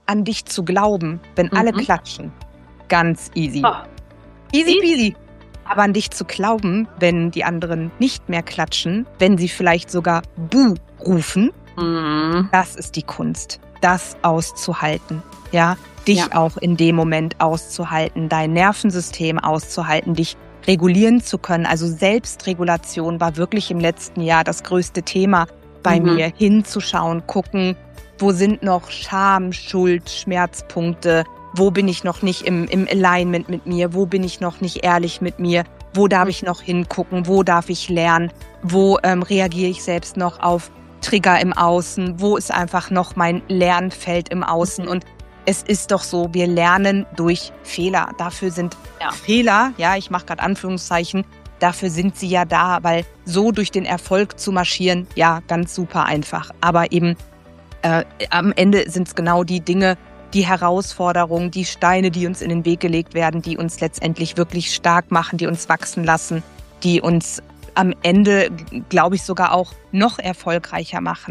an dich zu glauben, wenn alle klatschen. Ganz easy. Oh. Easy peasy. Aber an dich zu glauben, wenn die anderen nicht mehr klatschen, wenn sie vielleicht sogar Buh rufen, das ist die Kunst, das auszuhalten. Ja, dich auch in dem Moment auszuhalten, dein Nervensystem auszuhalten, dich regulieren zu können. Also Selbstregulation war wirklich im letzten Jahr das größte Thema bei mir. Hinzuschauen, gucken, wo sind noch Scham, Schuld, Schmerzpunkte, wo bin ich noch nicht im Alignment mit mir, wo bin ich noch nicht ehrlich mit mir, wo darf ich noch hingucken, wo darf ich lernen, wo reagiere ich selbst noch auf Trigger im Außen, wo ist einfach noch mein Lernfeld im Außen. Und es ist doch so, wir lernen durch Fehler. Dafür sind Fehler, ich mache gerade Anführungszeichen, dafür sind sie ja da, weil so durch den Erfolg zu marschieren, ganz super einfach. Aber eben am Ende sind es genau die Dinge, die Herausforderungen, die Steine, die uns in den Weg gelegt werden, die uns letztendlich wirklich stark machen, die uns wachsen lassen, die uns am Ende, glaube ich, sogar auch noch erfolgreicher machen.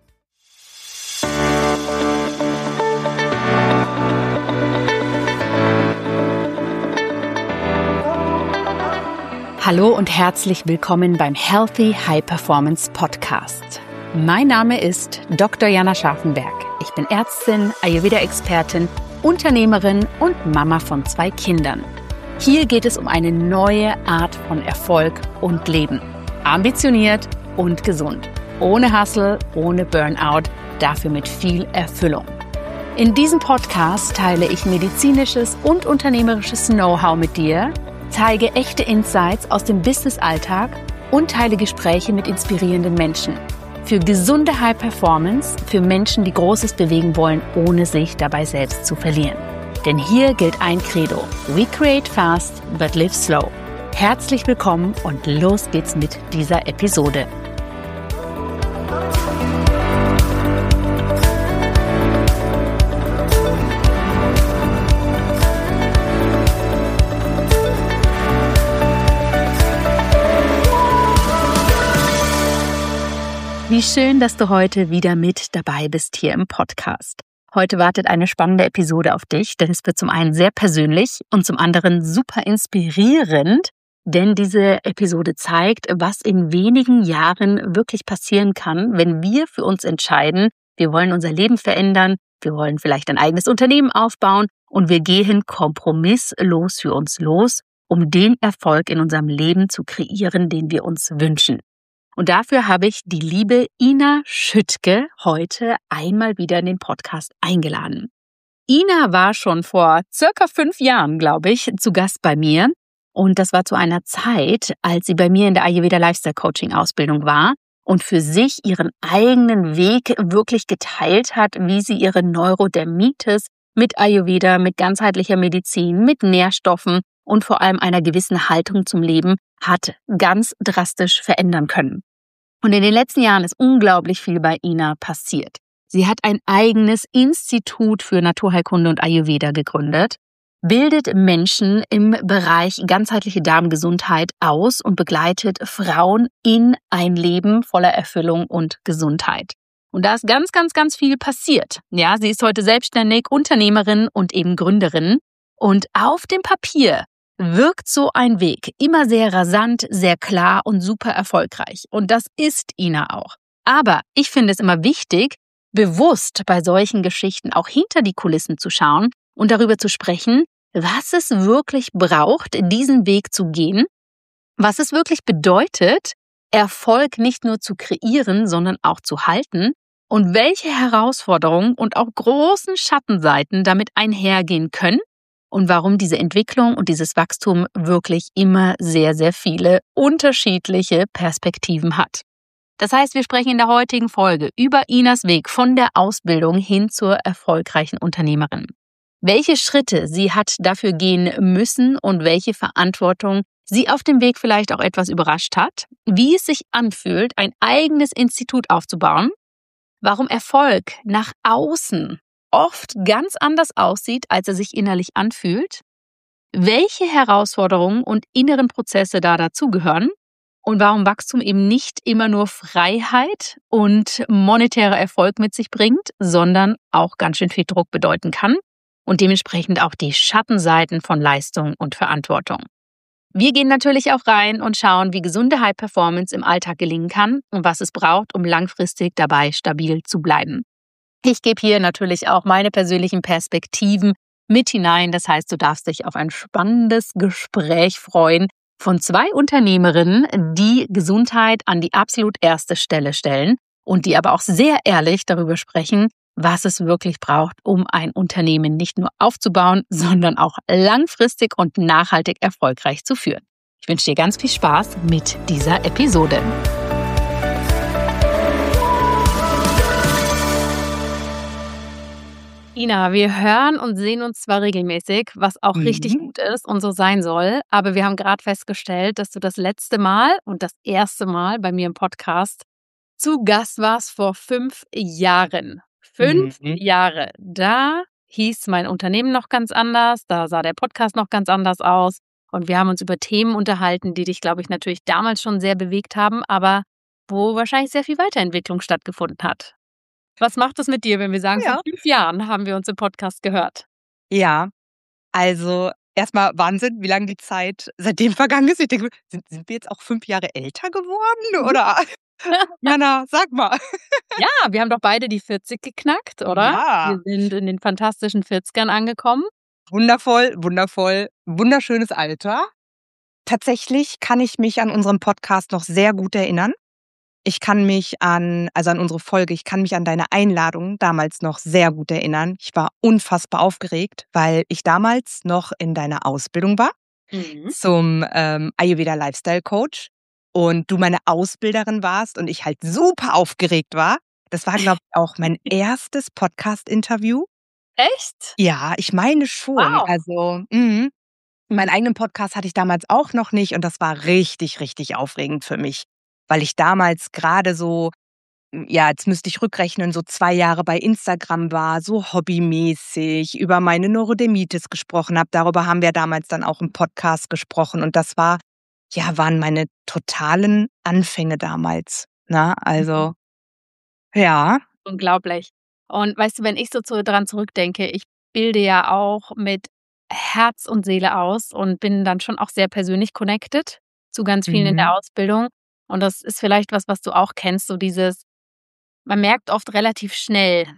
Hallo und herzlich willkommen beim Healthy High Performance Podcast. Mein Name ist Dr. Jana Scharfenberg. Ich bin Ärztin, Ayurveda-Expertin, Unternehmerin und Mama von 2 Kindern. Hier geht es um eine neue Art von Erfolg und Leben. Ambitioniert und gesund. Ohne Hustle, ohne Burnout, dafür mit viel Erfüllung. In diesem Podcast teile ich medizinisches und unternehmerisches Know-how mit dir, zeige echte Insights aus dem Business-Alltag und teile Gespräche mit inspirierenden Menschen. Für gesunde High Performance, für Menschen, die Großes bewegen wollen, ohne sich dabei selbst zu verlieren. Denn hier gilt ein Credo: We create fast, but live slow. Herzlich willkommen und los geht's mit dieser Episode. Wie schön, dass du heute wieder mit dabei bist hier im Podcast. Heute wartet eine spannende Episode auf dich, denn es wird zum einen sehr persönlich und zum anderen super inspirierend, denn diese Episode zeigt, was in wenigen Jahren wirklich passieren kann, wenn wir für uns entscheiden, wir wollen unser Leben verändern, wir wollen vielleicht ein eigenes Unternehmen aufbauen und wir gehen kompromisslos für uns los, um den Erfolg in unserem Leben zu kreieren, den wir uns wünschen. Und dafür habe ich die liebe Ina Schüttke heute einmal wieder in den Podcast eingeladen. Ina war schon vor circa 5 Jahren, glaube ich, zu Gast bei mir. Und das war zu einer Zeit, als sie bei mir in der Ayurveda Lifestyle Coaching Ausbildung war und für sich ihren eigenen Weg wirklich geteilt hat, wie sie ihre Neurodermitis mit Ayurveda, mit ganzheitlicher Medizin, mit Nährstoffen und vor allem einer gewissen Haltung zum Leben hat ganz drastisch verändern können. Und in den letzten Jahren ist unglaublich viel bei Ina passiert. Sie hat ein eigenes Institut für Naturheilkunde und Ayurveda gegründet, bildet Menschen im Bereich ganzheitliche Darmgesundheit aus und begleitet Frauen in ein Leben voller Erfüllung und Gesundheit. Und da ist ganz, ganz, ganz viel passiert. Ja, sie ist heute selbstständig, Unternehmerin und eben Gründerin. Und auf dem Papier wirkt so ein Weg immer sehr rasant, sehr klar und super erfolgreich. Und das ist Ina auch. Aber ich finde es immer wichtig, bewusst bei solchen Geschichten auch hinter die Kulissen zu schauen und darüber zu sprechen, was es wirklich braucht, diesen Weg zu gehen, was es wirklich bedeutet, Erfolg nicht nur zu kreieren, sondern auch zu halten und welche Herausforderungen und auch großen Schattenseiten damit einhergehen können und warum diese Entwicklung und dieses Wachstum wirklich immer sehr, sehr viele unterschiedliche Perspektiven hat. Das heißt, wir sprechen in der heutigen Folge über Inas Weg von der Ausbildung hin zur erfolgreichen Unternehmerin. Welche Schritte sie hat dafür gehen müssen und welche Verantwortung sie auf dem Weg vielleicht auch etwas überrascht hat, wie es sich anfühlt, ein eigenes Institut aufzubauen, warum Erfolg nach außen oft ganz anders aussieht, als er sich innerlich anfühlt, welche Herausforderungen und inneren Prozesse da dazugehören und warum Wachstum eben nicht immer nur Freiheit und monetärer Erfolg mit sich bringt, sondern auch ganz schön viel Druck bedeuten kann und dementsprechend auch die Schattenseiten von Leistung und Verantwortung. Wir gehen natürlich auch rein und schauen, wie gesunde High Performance im Alltag gelingen kann und was es braucht, um langfristig dabei stabil zu bleiben. Ich gebe hier natürlich auch meine persönlichen Perspektiven mit hinein. Das heißt, du darfst dich auf ein spannendes Gespräch freuen von 2 Unternehmerinnen, die Gesundheit an die absolut erste Stelle stellen und die aber auch sehr ehrlich darüber sprechen, was es wirklich braucht, um ein Unternehmen nicht nur aufzubauen, sondern auch langfristig und nachhaltig erfolgreich zu führen. Ich wünsche dir ganz viel Spaß mit dieser Episode. Ina, wir hören und sehen uns zwar regelmäßig, was auch richtig gut ist und so sein soll, aber wir haben gerade festgestellt, dass du das letzte Mal und das erste Mal bei mir im Podcast zu Gast warst vor 5 Jahren. 5 Jahre. Da hieß mein Unternehmen noch ganz anders, da sah der Podcast noch ganz anders aus und wir haben uns über Themen unterhalten, die dich, glaube ich, natürlich damals schon sehr bewegt haben, aber wo wahrscheinlich sehr viel Weiterentwicklung stattgefunden hat. Was macht es mit dir, wenn wir sagen, vor 5 Jahren haben wir uns im Podcast gehört? Ja, also erstmal Wahnsinn, wie lange die Zeit seitdem vergangen ist. Ich denke, sind wir jetzt auch 5 Jahre älter geworden, oder? Jana, sag mal. Ja, wir haben doch beide die 40 geknackt, oder? Ja. Wir sind in den fantastischen 40ern angekommen. Wundervoll, wundervoll, wunderschönes Alter. Tatsächlich kann ich mich an unseren Podcast noch sehr gut erinnern. Ich kann mich an unsere Folge, ich kann mich an deine Einladung damals noch sehr gut erinnern. Ich war unfassbar aufgeregt, weil ich damals noch in deiner Ausbildung war zum Ayurveda Lifestyle Coach und du meine Ausbilderin warst und ich halt super aufgeregt war. Das war, glaube ich, auch mein erstes Podcast-Interview. Echt? Ja, ich meine schon. Wow. Also, meinen eigenen Podcast hatte ich damals auch noch nicht und das war richtig, richtig aufregend für mich, weil ich damals gerade so, ja, jetzt müsste ich rückrechnen, so 2 Jahre bei Instagram war, so hobbymäßig über meine Neurodermitis gesprochen habe. Darüber haben wir damals dann auch im Podcast gesprochen und das waren meine totalen Anfänge damals, ne? Also, ja. Unglaublich. Und weißt du, wenn ich so dran zurückdenke, ich bilde ja auch mit Herz und Seele aus und bin dann schon auch sehr persönlich connected zu ganz vielen in der Mhm. Ausbildung. Und das ist vielleicht was du auch kennst, so dieses, man merkt oft relativ schnell,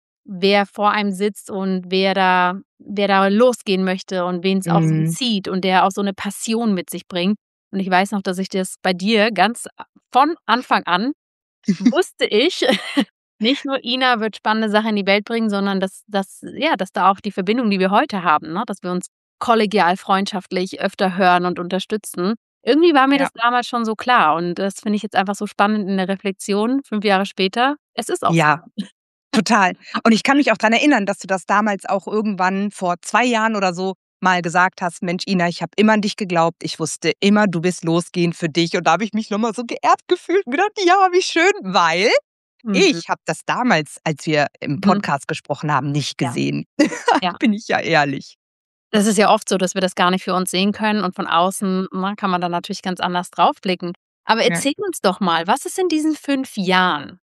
wer vor einem sitzt und wer da losgehen möchte und wen es auch so Mhm. zieht und der auch so eine Passion mit sich bringt. Und ich weiß noch, dass ich das bei dir ganz von Anfang an wusste ich, nicht nur Ina wird spannende Sachen in die Welt bringen, sondern dass da auch die Verbindung, die wir heute haben, ne, dass wir uns kollegial, freundschaftlich öfter hören und unterstützen. Irgendwie war mir Ja. das damals schon so klar und das finde ich jetzt einfach so spannend in der Reflexion, 5 Jahre später. Es ist auch so. Ja. Total. Und ich kann mich auch dran erinnern, dass du das damals auch irgendwann vor 2 Jahren oder so mal gesagt hast: „Mensch, Ina, ich habe immer an dich geglaubt. Ich wusste immer, du wirst losgehen für dich.“ Und da habe ich mich noch mal so geehrt gefühlt und gedacht: „Ja, wie schön“, weil Mhm. ich habe das damals, als wir im Mhm. Podcast gesprochen haben, nicht Ja, gesehen. ja. Bin ich ja ehrlich. Das ist ja oft so, dass wir das gar nicht für uns sehen können und von außen, ne, kann man dann natürlich ganz anders draufblicken. Aber Ja. erzähl uns doch mal, was ist in diesen 5 Jahren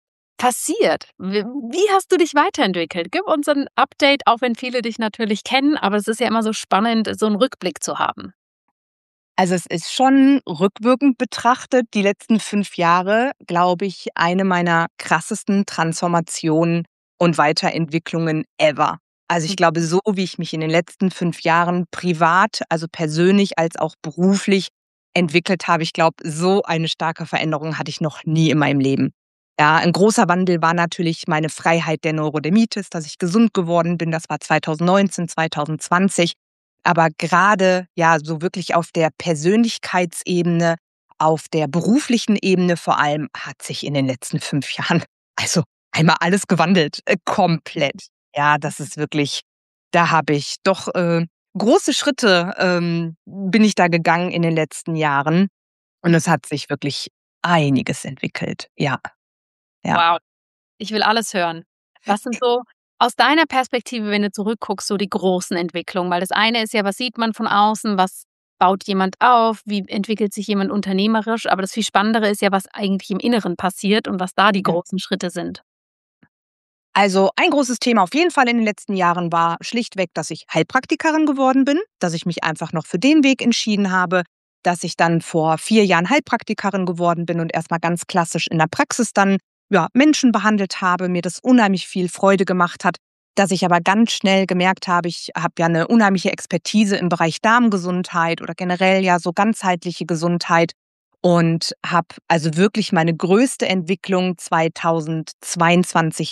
passiert? Wie hast du dich weiterentwickelt? Gib uns ein Update, auch wenn viele dich natürlich kennen, aber es ist ja immer so spannend, so 'n Rückblick zu haben. Also, es ist schon rückwirkend betrachtet, die letzten 5 Jahre, glaube ich, eine meiner krassesten Transformationen und Weiterentwicklungen ever. Also, ich glaube, so wie ich mich in den letzten 5 Jahren privat, also persönlich als auch beruflich entwickelt habe, ich glaube, so eine starke Veränderung hatte ich noch nie in meinem Leben. Ja, ein großer Wandel war natürlich meine Freiheit der Neurodermitis, dass ich gesund geworden bin. Das war 2019, 2020. Aber gerade, ja, so wirklich auf der Persönlichkeitsebene, auf der beruflichen Ebene vor allem, hat sich in den letzten 5 Jahren also einmal alles gewandelt, komplett. Ja, das ist wirklich da habe ich doch, große Schritte, bin ich da gegangen in den letzten Jahren und es hat sich wirklich einiges entwickelt. Ja, ja. Wow, ich will alles hören. Was sind so aus deiner Perspektive, wenn du zurückguckst, so die großen Entwicklungen? Weil das eine ist ja, was sieht man von außen, was baut jemand auf, wie entwickelt sich jemand unternehmerisch. Aber das viel Spannendere ist ja, was eigentlich im Inneren passiert und was da die großen Schritte sind. Also ein großes Thema auf jeden Fall in den letzten Jahren war schlichtweg, dass ich Heilpraktikerin geworden bin, dass ich mich einfach noch für den Weg entschieden habe, dass ich dann vor 4 Jahren Heilpraktikerin geworden bin und erstmal ganz klassisch in der Praxis dann Menschen behandelt habe, mir das unheimlich viel Freude gemacht hat, dass ich aber ganz schnell gemerkt habe, ich habe ja eine unheimliche Expertise im Bereich Darmgesundheit oder generell ja so ganzheitliche Gesundheit und habe also wirklich meine größte Entwicklung 2022,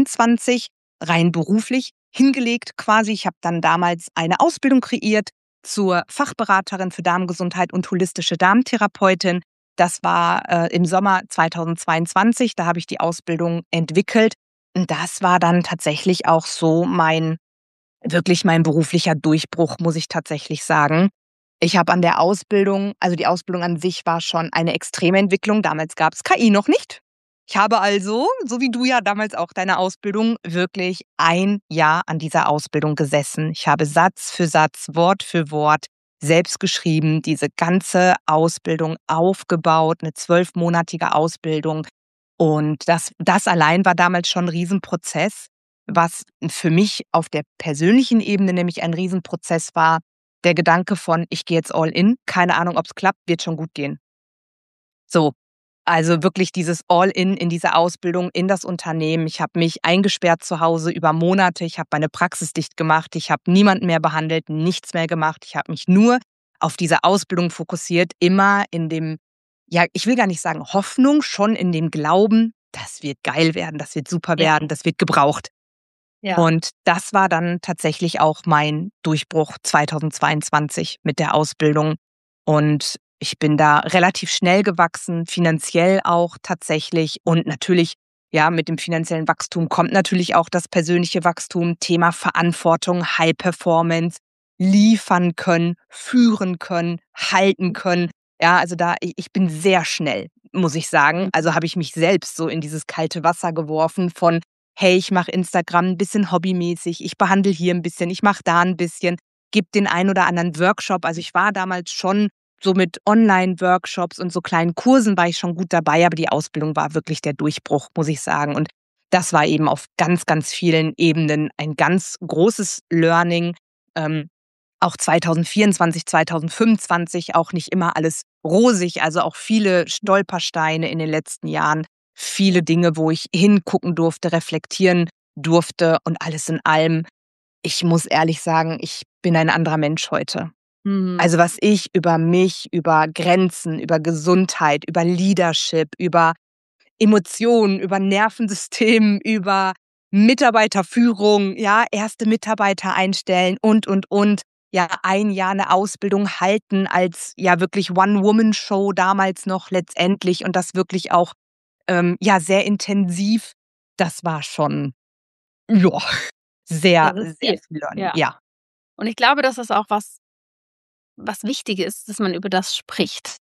23 rein beruflich hingelegt quasi. Ich habe dann damals eine Ausbildung kreiert zur Fachberaterin für Darmgesundheit und holistische Darmtherapeutin. Das war im Sommer 2022. Da habe ich die Ausbildung entwickelt. Und das war dann tatsächlich auch so wirklich mein beruflicher Durchbruch, muss ich tatsächlich sagen. Ich habe an der Ausbildung also die Ausbildung an sich war schon eine extreme Entwicklung. Damals gab es KI noch nicht. Ich habe also, so wie du ja damals auch deine Ausbildung, wirklich 1 Jahr an dieser Ausbildung gesessen. Ich habe Satz für Satz, Wort für Wort selbst geschrieben, diese ganze Ausbildung aufgebaut, eine 12-monatige Ausbildung. Und das allein war damals schon 'n Riesenprozess, was für mich auf der persönlichen Ebene nämlich ein Riesenprozess war, der Gedanke von: „Ich gehe jetzt all in, keine Ahnung, ob's klappt, wird schon gut gehen." So, also wirklich dieses All-in in diese Ausbildung, in das Unternehmen. Ich habe mich eingesperrt zu Hause über Monate. Ich habe meine Praxis dicht gemacht. Ich habe niemanden mehr behandelt, nichts mehr gemacht. Ich habe mich nur auf diese Ausbildung fokussiert, immer in dem, ja, ich will gar nicht sagen Hoffnung, schon in dem Glauben, das wird geil werden, das wird super Ja. werden, das wird gebraucht. Ja. Und das war dann tatsächlich auch mein Durchbruch 2022 mit der Ausbildung. Und ich bin da relativ schnell gewachsen, finanziell auch tatsächlich. Und natürlich, ja, mit dem finanziellen Wachstum kommt natürlich auch das persönliche Wachstum, Thema Verantwortung, High Performance, liefern können, führen können, halten können. Ja, also ich bin sehr schnell, muss ich sagen. Also habe ich mich selbst so in dieses kalte Wasser geworfen von: Hey, ich mache Instagram ein bisschen hobbymäßig, ich behandle hier ein bisschen, ich mache da ein bisschen, gebe den ein oder anderen Workshop. Also, ich war damals schon so mit Online-Workshops und so kleinen Kursen war ich schon gut dabei, aber die Ausbildung war wirklich der Durchbruch, muss ich sagen. Und das war eben auf ganz, ganz vielen Ebenen ein ganz großes Learning. Ähm, Auch 2024, 2025 auch nicht immer alles rosig, also auch viele Stolpersteine in den letzten Jahren, viele Dinge, wo ich hingucken durfte, reflektieren durfte und alles in allem, ich muss ehrlich sagen, ich bin ein anderer Mensch heute. Mhm. Also, was ich über mich, über Grenzen, über Gesundheit, über Leadership, über Emotionen, über Nervensystem, über Mitarbeiterführung, ja, erste Mitarbeiter einstellen und. Ja, 1 Jahr 'ne Ausbildung halten als, ja, wirklich One-Woman-Show damals noch letztendlich und das wirklich auch, ja, sehr intensiv. Das war schon, ja, sehr, Das ist sehr viel. viel Learning, Ja. ja. Und ich glaube, das ist auch was wichtig ist, dass man über das spricht.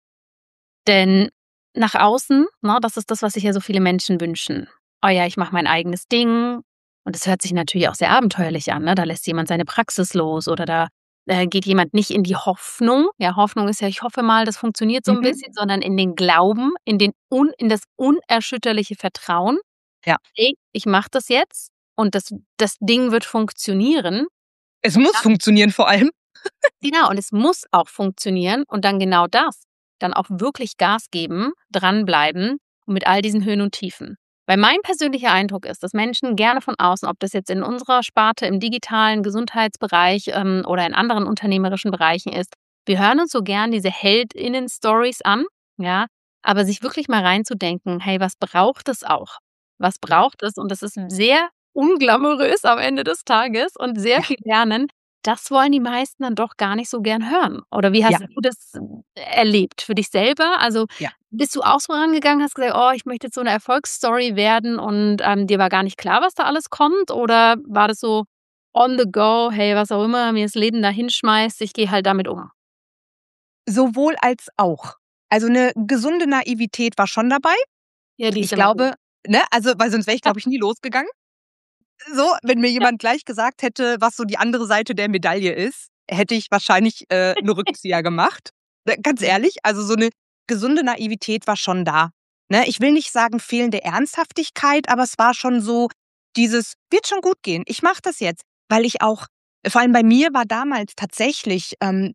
Denn nach außen, ne, das ist das, was sich ja so viele Menschen wünschen. „Oh ja, ich mache mein eigenes Ding." Und es hört sich natürlich auch sehr abenteuerlich an, ne? Da lässt jemand seine Praxis los oder da geht jemand nicht in die Hoffnung. Ja, Hoffnung ist ja: „Ich hoffe mal, das funktioniert so 'n Mhm. bisschen", sondern in den Glauben, in das unerschütterliche Vertrauen: Ja. „Ey, ich mache das jetzt und das Ding wird funktionieren." Es muss funktionieren vor allem. Genau, und es muss auch funktionieren und dann genau das, dann auch wirklich Gas geben, dranbleiben und mit all diesen Höhen und Tiefen. Weil mein persönlicher Eindruck ist, dass Menschen gerne von außen, ob das jetzt in unserer Sparte im digitalen Gesundheitsbereich oder in anderen unternehmerischen Bereichen ist, wir hören uns so gern diese HeldInnen-Stories an, ja, aber sich wirklich mal reinzudenken, hey, was braucht es auch? Was Ja, braucht es? Und das ist sehr unglamourös am Ende des Tages und sehr ja, viel Lernen. Das wollen die meisten dann doch gar nicht so gern hören. Oder wie ja, hast du das erlebt für dich selber? Also, ja. bist du auch so rangegangen, hast gesagt: „Oh, ich möchte jetzt so 'ne Erfolgsstory werden" und, dir war gar nicht klar, was da alles kommt? Oder war das so on the go: „Hey, was auch immer mir das Leben da hinschmeißt, ich gehe halt damit um?" Sowohl als auch. Also 'ne gesunde Naivität war schon dabei. Ja, die ist Ich immer gut. glaube, ne, also weil sonst wäre ich, glaube ich, nie losgegangen. So, wenn mir Ja, jemand gleich gesagt hätte, was so die andere Seite der Medaille ist. hätte ich wahrscheinlich 'n Rückzieher gemacht. Ganz ehrlich, also so eine gesunde Naivität war schon da. Ne? Ich will nicht sagen fehlende Ernsthaftigkeit, aber es war schon so dieses: „Wird schon gut gehen. Ich mache das jetzt.“ Weil ich auch vor allem bei mir war damals tatsächlich,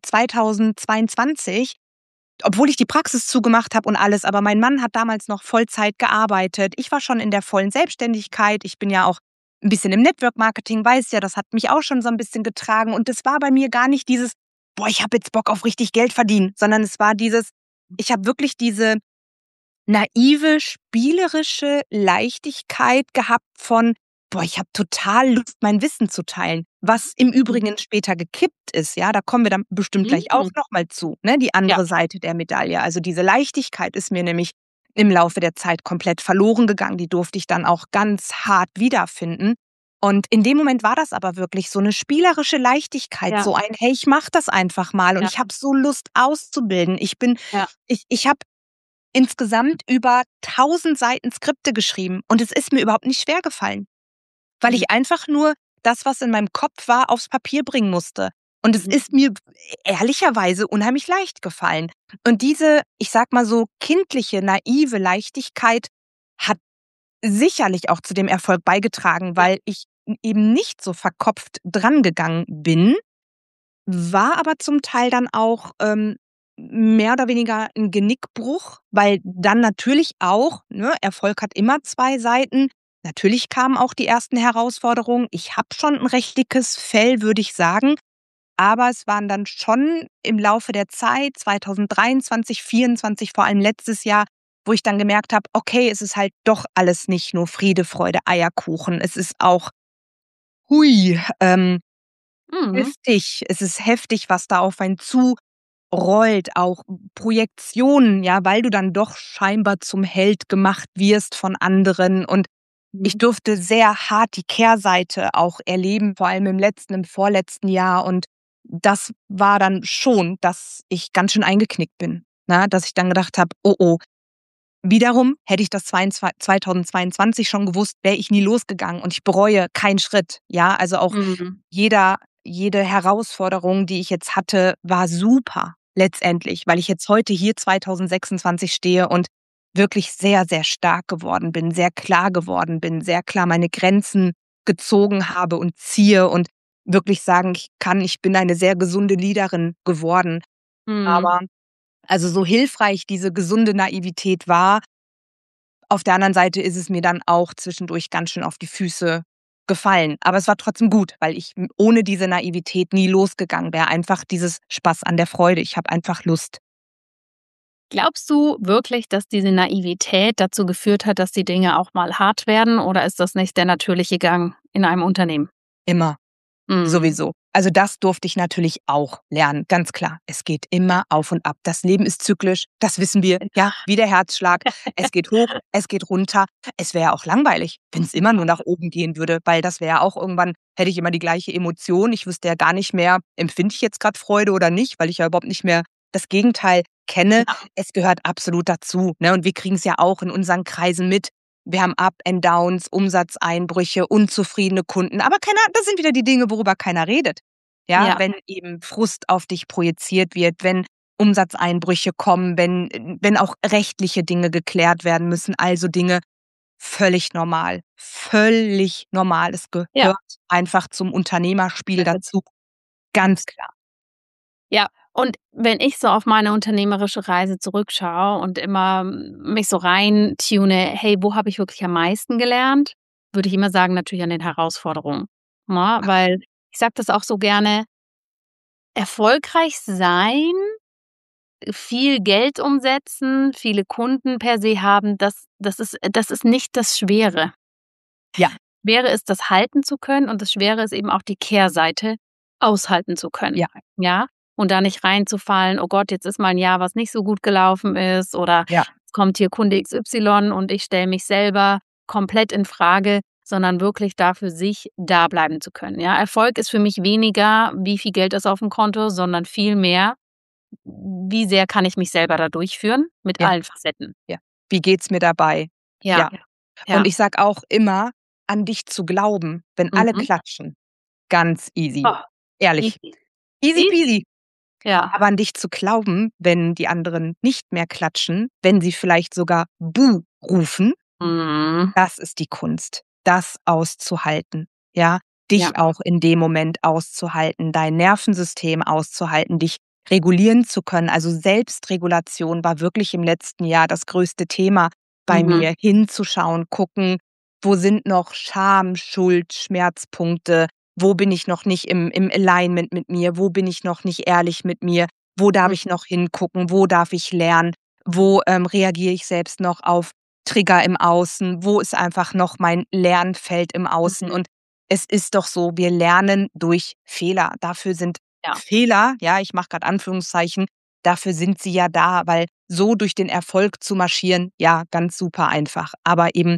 2022, obwohl ich die Praxis zugemacht habe und alles, aber mein Mann hat damals noch Vollzeit gearbeitet. Ich war schon in der vollen Selbstständigkeit. Ich bin ja auch 'n bisschen im Network-Marketing, weißt ja, das hat mich auch schon so 'n bisschen getragen. Und das war bei mir gar nicht dieses: „Boah, ich habe jetzt Bock auf richtig Geld verdienen“, sondern es war dieses, ich habe wirklich diese naive, spielerische Leichtigkeit gehabt von: „Boah, ich habe total Lust, mein Wissen zu teilen“, was im Übrigen später gekippt ist, ja? Da kommen wir dann bestimmt gleich auch Mhm. noch mal zu, ne, die Ja, andere Seite der Medaille. Also, diese Leichtigkeit ist mir nämlich im Laufe der Zeit komplett verloren gegangen. Die durfte ich dann auch ganz hart wiederfinden. Und in dem Moment war das aber wirklich so 'ne spielerische Leichtigkeit, ja, so ein: „Hey, ich mache das einfach mal und ja, ich habe so Lust auszubilden.“ ja. Ich habe insgesamt über 1.000 Seiten Skripte geschrieben und es ist mir überhaupt nicht schwergefallen, weil Mhm. ich einfach nur das, was in meinem Kopf war, aufs Papier bringen musste. Und es Mhm. ist mir ehrlicherweise unheimlich leicht gefallen. Und diese, ich sage mal so, kindliche, naive Leichtigkeit hat sicherlich auch zu dem Erfolg beigetragen, Ja, weil ich eben nicht so verkopft drangegangen bin, war aber zum Teil dann auch, mehr oder weniger 'n Genickbruch, weil dann natürlich auch, ne, Erfolg hat immer 2 Seiten. Natürlich kamen auch die ersten Herausforderungen. Ich habe schon 'n recht dickes Fell, würde ich sagen, aber es waren dann schon im Laufe der Zeit 2023, 24, vor allem letztes Jahr, wo ich dann gemerkt habe: „Okay, es ist halt doch alles nicht nur Friede, Freude, Eierkuchen. Es ist auch, hui, mhm. heftig. Es ist heftig, was da auf einen zurollt, auch Projektionen, ja, weil du dann doch scheinbar zum Held gemacht wirst von anderen. Und ich Mhm. durfte sehr hart die Kehrseite auch erleben, vor allem im vorletzten Jahr. Und das war dann schon, dass ich ganz schön eingeknickt bin, ne? Dass ich dann gedacht habe: „Oh, oh, wiederum hätte ich das 2022 schon gewusst, wäre ich nie losgegangen und ich bereue keinen Schritt.“ Ja, also auch Mhm. jede Herausforderung, die ich jetzt hatte, war super letztendlich, weil ich jetzt heute hier 2026 stehe und wirklich sehr, sehr stark geworden bin, sehr klar geworden bin, sehr klar meine Grenzen gezogen habe und ziehe und wirklich sagen ich kann, ich bin eine sehr gesunde Leaderin geworden. Mhm. Aber also so hilfreich diese gesunde Naivität war, auf der anderen Seite ist es mir dann auch zwischendurch ganz schön auf die Füße gefallen. Aber es war trotzdem gut, weil ich ohne diese Naivität nie losgegangen wäre. Einfach dieses Spaß an der Freude. Ich habe einfach Lust. Glaubst du wirklich, dass diese Naivität dazu geführt hat, dass die Dinge auch mal hart werden, oder ist das nicht der natürliche Gang in einem Unternehmen? Immer. Mhm. Sowieso. Also das durfte ich natürlich auch lernen, ganz klar. Es geht immer auf und ab. Das Leben ist zyklisch, das wissen wir, ja, wie der Herzschlag. Es geht hoch, es geht runter. Es wäre ja auch langweilig, wenn es immer nur nach oben gehen würde, weil das wäre ja auch irgendwann, hätte ich immer die gleiche Emotion. Ich wüsste ja gar nicht mehr, empfinde ich jetzt gerade Freude oder nicht, weil ich ja überhaupt nicht mehr das Gegenteil kenne. Ja, Es gehört absolut dazu, ne? Und wir kriegen es ja auch in unseren Kreisen mit. Wir haben Up and Downs, Umsatzeinbrüche, unzufriedene Kunden, aber keiner, das sind wieder die Dinge, worüber keiner redet. Ja, ja, wenn eben Frust auf dich projiziert wird, wenn Umsatzeinbrüche kommen, wenn auch rechtliche Dinge geklärt werden müssen, also Dinge völlig normal. Völlig normal. Es ja, gehört einfach zum Unternehmerspiel gehört dazu. dazu, ganz klar. Ja, und wenn ich so auf meine unternehmerische Reise zurückschaue und immer mich so reintune: „Hey, wo habe ich wirklich am meisten gelernt?“, würde ich immer sagen, natürlich an den Herausforderungen, ne? Weil ich sage das auch so gerne: Erfolgreich sein, viel Geld umsetzen, viele Kunden per se haben, das ist nicht das Schwere. Ja, Schwere ist, das halten zu können, und das Schwere ist eben auch die Kehrseite, aushalten zu können, ja, ja? Und da nicht reinzufallen: „Oh Gott, jetzt ist mal 'n Jahr, was nicht so gut gelaufen ist“, oder ja, „es kommt hier Kunde XY und ich stelle mich selber komplett in Frage“, sondern wirklich da für sich da bleiben zu können, ja? Erfolg ist für mich weniger, wie viel Geld ist aufm Konto, sondern vielmehr, wie sehr kann ich mich selber da durchführen mit ja, allen Facetten. ja. Wie geht's mir dabei? Ja, Ja. Und ja. ich sage auch immer, an dich zu glauben, wenn alle Mhm. klatschen, ganz easy. Oh, Ehrlich. easy. Easy peasy. Ja. Aber an dich zu glauben, wenn die anderen nicht mehr klatschen, wenn sie vielleicht sogar Buh rufen, das ist die Kunst, das auszuhalten, ja? Ja. Dich auch in dem Moment auszuhalten, dein Nervensystem auszuhalten, dich regulieren zu können. Also, Selbstregulation war wirklich im letzten Jahr das größte Thema bei mir. Hinzuschauen, gucken, wo sind noch Scham, Schuld, Schmerzpunkte? Wo bin ich noch nicht im Alignment mit mir? Wo bin ich noch nicht ehrlich mit mir? Wo darf ich noch hingucken? Wo darf ich lernen? Wo, reagiere ich selbst noch auf Trigger im Außen? Wo ist einfach noch mein Lernfeld im Außen? Und es ist doch so, wir lernen durch Fehler. Dafür sind Ja. Fehler, ja, ich mache gerade Anführungszeichen, dafür sind sie ja da, weil so durch den Erfolg zu marschieren, ja, ganz super einfach. Aber eben,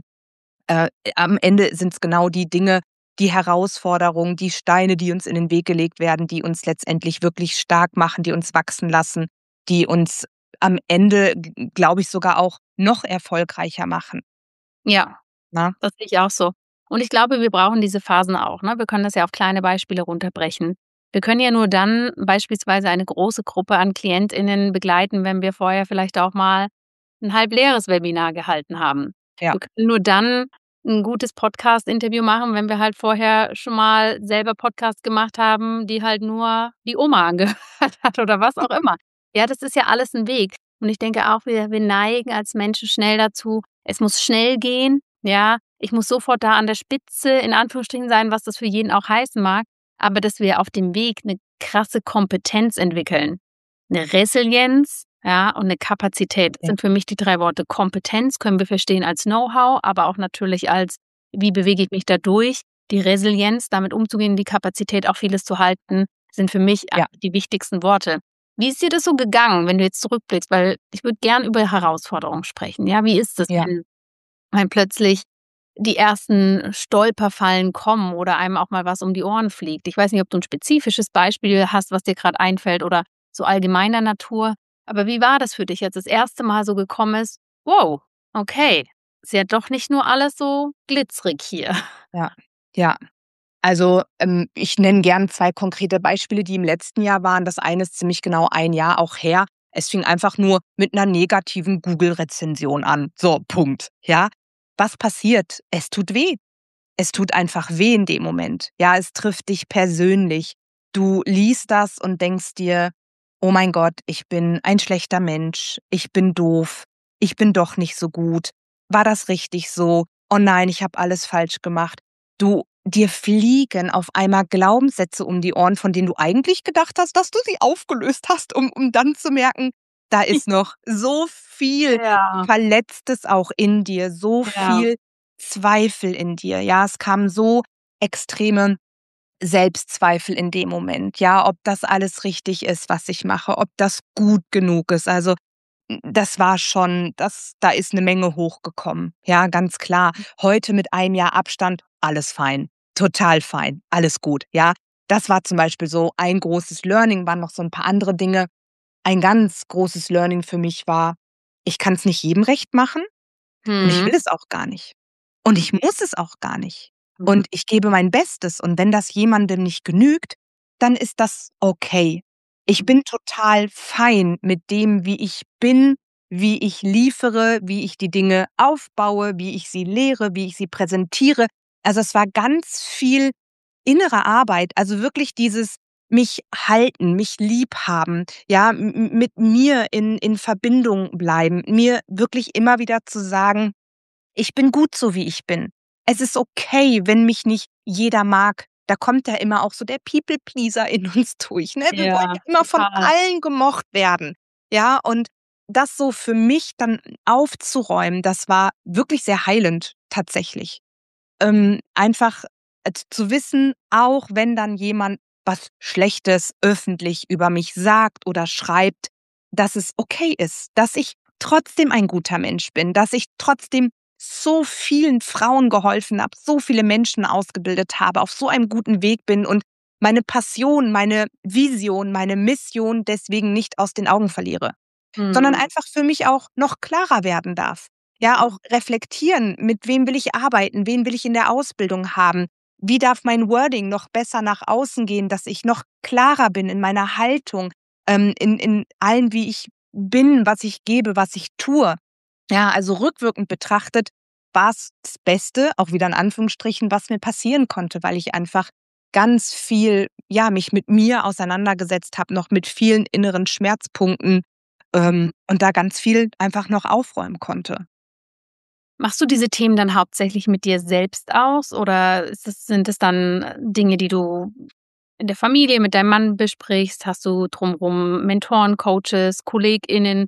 am Ende sind's genau die Dinge, die Herausforderungen, die Steine, die uns in den Weg gelegt werden, die uns letztendlich wirklich stark machen, die uns wachsen lassen, die uns am Ende, glaube ich, sogar auch noch erfolgreicher machen, Ja, ne? das sehe ich auch so. Und ich glaube, wir brauchen diese Phasen auch, ne? Wir können das ja auf kleine Beispiele runterbrechen. Wir können ja nur dann beispielsweise eine große Gruppe an KlientInnen begleiten, wenn wir vorher vielleicht auch mal ein halb leeres Webinar gehalten haben. Ja. Wir können nur dann ein gutes Podcast-Interview machen, wenn wir halt vorher schon mal selber Podcasts gemacht haben, die halt nur die Oma angehört hat oder was auch immer. Ja, das ist ja alles ein Weg. Und ich denke auch, wir neigen als Menschen schnell dazu, es muss schnell gehen, ja. Ich muss sofort da an der Spitze in Anführungsstrichen sein, was das für jeden auch heißen mag, aber dass wir auf dem Weg eine krasse Kompetenz entwickeln, eine Resilienz, ja, und eine Kapazität. Das Ja. sind für mich die 3 Worte. Kompetenz können wir verstehen als Know-how, aber auch natürlich als: Wie bewege ich mich da durch? Die Resilienz, damit umzugehen, die Kapazität, auch vieles zu halten, sind für mich Ja. die wichtigsten Worte. Wie ist dir das so gegangen, wenn du jetzt zurückblickst? Weil ich würde gern über Herausforderungen sprechen. Ja, wie ist das, Ja. wenn plötzlich die ersten Stolperfallen kommen oder einem auch mal was um die Ohren fliegt? Ich weiß nicht, ob du ein spezifisches Beispiel hast, was dir gerade einfällt oder so allgemeiner Natur. Aber wie war das für dich, als das erste Mal so gekommen ist: „Wow, okay, ist ja doch nicht nur alles so glitzerig hier.“ Ja. Ja. Also, ich nenne gern 2 konkrete Beispiele, die im letzten Jahr waren. Das eine ist ziemlich genau ein Jahr auch her. Es fing einfach nur mit 'ner negativen Google-Rezension an. So, Punkt, ja? Was passiert? Es tut weh. Es tut einfach weh in dem Moment. Ja, es trifft dich persönlich. Du liest das und denkst dir: „Oh mein Gott, ich bin ein schlechter Mensch. Ich bin doof. Ich bin doch nicht so gut. War das richtig so? Oh nein, ich habe alles falsch gemacht.“ Dir fliegen auf einmal Glaubenssätze um die Ohren, von denen du eigentlich gedacht hast, dass du sie aufgelöst hast, um dann zu merken, da ist noch so viel Ja, Verletztes auch in dir, so ja. viel Zweifel in dir. Ja, es kamen so extreme Selbstzweifel in dem Moment, ja, ob das alles richtig ist, was ich mache, ob das gut genug ist. Also, das war schon da ist 'ne Menge hochgekommen. Ja, ganz klar. Heute mit einem Jahr Abstand, alles fein, total fein, alles gut, ja. Das war zum Beispiel so ein großes Learning, waren noch so 'n paar andere Dinge. Ein ganz großes Learning für mich war, ich kann's nicht jedem recht machen und ich Mhm. will es auch gar nicht. Und ich muss es auch gar nicht. Mhm. Und ich gebe mein Bestes und wenn das jemandem nicht genügt, dann ist das okay. Ich bin total fein mit dem, wie ich bin, wie ich liefere, wie ich die Dinge aufbaue, wie ich sie lehre, wie ich sie präsentiere. Also, es war ganz viel innere Arbeit, also wirklich dieses mich halten, mich lieb haben, ja, mit mir in Verbindung bleiben, mir wirklich immer wieder zu sagen: „Ich bin gut so, wie ich bin. Es ist okay, wenn mich nicht jeder mag.“ Da kommt ja immer auch so der People Pleaser in uns durch, ne? Wir wollen Ja, ja immer von total. allen gemocht werden, ja? Und das so für mich dann aufzuräumen, das war wirklich sehr heilend tatsächlich. Einfach, zu wissen, auch wenn dann jemand was Schlechtes öffentlich über mich sagt oder schreibt, dass es okay ist, dass ich trotzdem ein guter Mensch bin, dass ich trotzdem so vielen Frauen geholfen habe, so viele Menschen ausgebildet habe, auf so einem guten Weg bin und meine Passion, meine Vision, meine Mission deswegen nicht aus den Augen verliere, sondern Mhm. einfach für mich auch noch klarer werden darf. Ja, auch reflektieren, mit wem will ich arbeiten, wen will ich in der Ausbildung haben, wie darf mein Wording noch besser nach außen gehen, dass ich noch klarer bin in meiner Haltung, in allem, wie ich bin, was ich gebe, was ich tue. Ja, also rückwirkend betrachtet war es das Beste, auch wieder in Anführungsstrichen, was mir passieren konnte, weil ich einfach ganz viel, ja, mich mit mir auseinandergesetzt habe, noch mit vielen inneren Schmerzpunkten, und da ganz viel einfach noch aufräumen konnte. Machst du diese Themen dann hauptsächlich mit dir selbst aus oder sind es dann Dinge, die du in der Familie mit deinem Mann besprichst? Hast du drumherum Mentoren, Coaches, KollegInnen?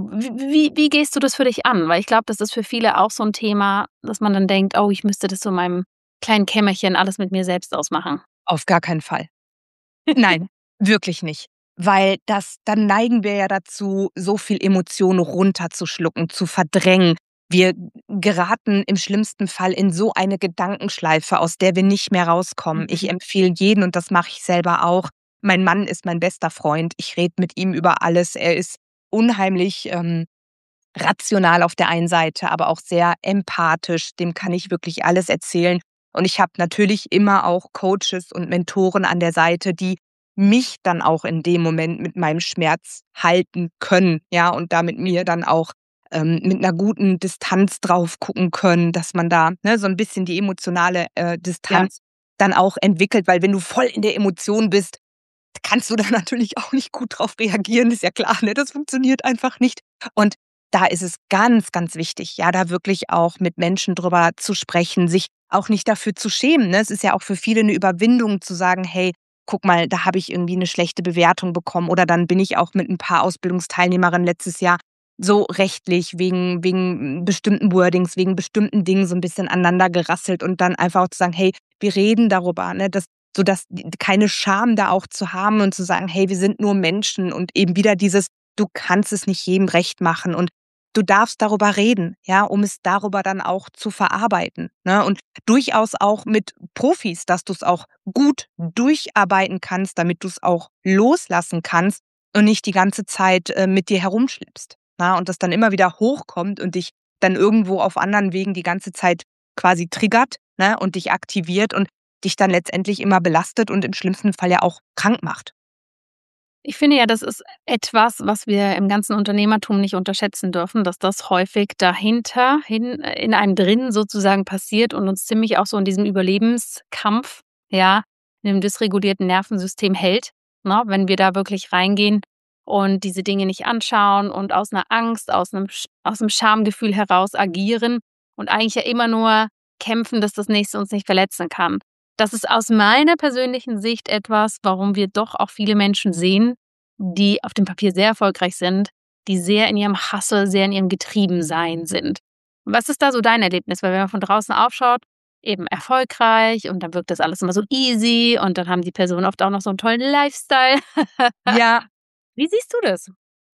Wie gehst du das für dich an? Weil ich glaube, das ist für viele auch so ein Thema, dass man dann denkt: „Oh, ich müsste das so in meinem kleinen Kämmerchen alles mit mir selbst ausmachen.“ Auf gar keinen Fall. Nein, wirklich nicht. Weil dann neigen wir ja dazu, so viel Emotionen runterzuschlucken, zu verdrängen. Wir geraten im schlimmsten Fall in so eine Gedankenschleife, aus der wir nicht mehr rauskommen. Ich empfehle jeden, und das mache ich selber auch. Mein Mann ist mein bester Freund. Ich rede mit ihm über alles. Er ist unheimlich rational auf der einen Seite, aber auch sehr empathisch. Dem kann ich wirklich alles erzählen. Und ich habe natürlich immer auch Coaches und Mentoren an der Seite, die mich dann auch in dem Moment mit meinem Schmerz halten können, ja, und da mit mir dann auch mit einer guten Distanz drauf gucken können, dass man da, ne, so ein bisschen die emotionale Ja. Distanz dann auch entwickelt, weil wenn du voll in der Emotion bist, kannst du da natürlich auch nicht gut drauf reagieren, ist ja klar, ne? Das funktioniert einfach nicht. Und da ist es ganz, ganz wichtig, ja, da wirklich auch mit Menschen drüber zu sprechen, sich auch nicht dafür zu schämen, ne? Es ist ja auch für viele eine Überwindung zu sagen: „Hey, guck mal, da habe ich irgendwie eine schlechte Bewertung bekommen.“ Oder dann bin ich auch mit ein paar Ausbildungsteilnehmerinnen letztes Jahr so rechtlich wegen bestimmten Wordings, wegen bestimmten Dingen so ein bisschen aneinander gerasselt und dann einfach auch zu sagen: „Hey, wir reden darüber“, ne? Sodass keine Scham da auch zu haben und zu sagen: „Hey, wir sind nur Menschen“, und eben wieder dieses: „Du kannst es nicht jedem recht machen und du darfst darüber reden“, ja, um es darüber dann auch zu verarbeiten, ne? Und durchaus auch mit Profis, dass du's auch gut durcharbeiten kannst, damit du's auch loslassen kannst und nicht die ganze Zeit, mit dir herumschleppst, ne? Und das dann immer wieder hochkommt und dich dann irgendwo auf anderen Wegen die ganze Zeit quasi triggert, ne, und dich aktiviert und dich dann letztendlich immer belastet und im schlimmsten Fall ja auch krank macht. Ich finde ja, das ist etwas, was wir im ganzen Unternehmertum nicht unterschätzen dürfen, dass das häufig dahinter hin in einem drin sozusagen passiert und uns ziemlich auch so in diesem Überlebenskampf, ja, in dem dysregulierten Nervensystem hält, ne? Wenn wir da wirklich reingehen und diese Dinge nicht anschauen und aus einer Angst, aus 'nem Schamgefühl heraus agieren und eigentlich ja immer nur kämpfen, dass das Nächste uns nicht verletzen kann. Das ist aus meiner persönlichen Sicht etwas, warum wir doch auch viele Menschen sehen, die auf dem Papier sehr erfolgreich sind, die sehr in ihrem Hustle, sehr in ihrem Getriebensein sind. Was ist da so dein Erlebnis? Weil wenn man von draußen aufschaut, eben erfolgreich und dann wirkt das alles immer so easy und dann haben die Personen oft auch noch so einen tollen Lifestyle. Ja, Wie siehst du das?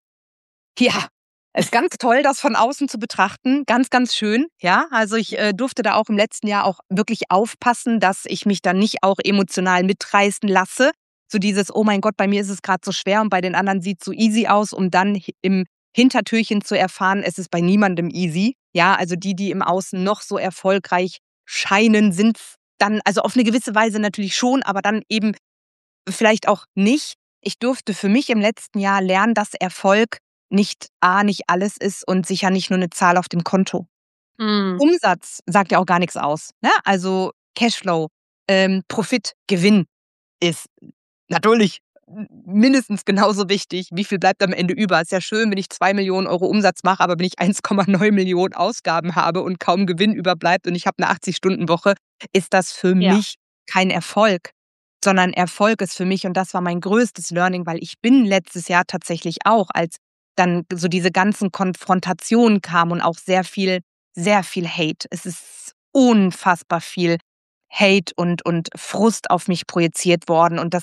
ja, ist ganz toll, das von außen zu betrachten. Ganz, ganz schön, ja. Also, ich, durfte da auch im letzten Jahr auch wirklich aufpassen, dass ich mich dann nicht auch emotional mitreißen lasse. So dieses: „Oh mein Gott, bei mir ist es grad so schwer und bei den anderen sieht's so easy aus“, um dann im Hintertürchen zu erfahren, es ist bei niemandem easy. Ja, also die im Außen noch so erfolgreich scheinen, sind's dann also auf 'ne gewisse Weise natürlich schon, aber dann eben vielleicht auch nicht. Ich durfte für mich im letzten Jahr lernen, dass Erfolg nicht alles ist und sicher nicht nur 'ne Zahl auf dem Konto. Mhm. Umsatz sagt ja auch gar nix aus, ne? Also Cashflow, Profit, Gewinn ist natürlich mindestens genauso wichtig. Wie viel bleibt am Ende über? Ist ja schön, wenn ich 2 Millionen Euro Umsatz mache, aber wenn ich 1,9 Millionen Ausgaben habe und kaum Gewinn überbleibt und ich habe 'ne 80-Stunden-Woche, ist das für Ja. mich kein Erfolg, sondern Erfolg ist für mich, und das war mein größtes Learning, weil ich bin letztes Jahr tatsächlich auch, als dann so diese ganzen Konfrontationen kamen und auch sehr viel Hate. Es ist unfassbar viel Hate und Frust auf mich projiziert worden, und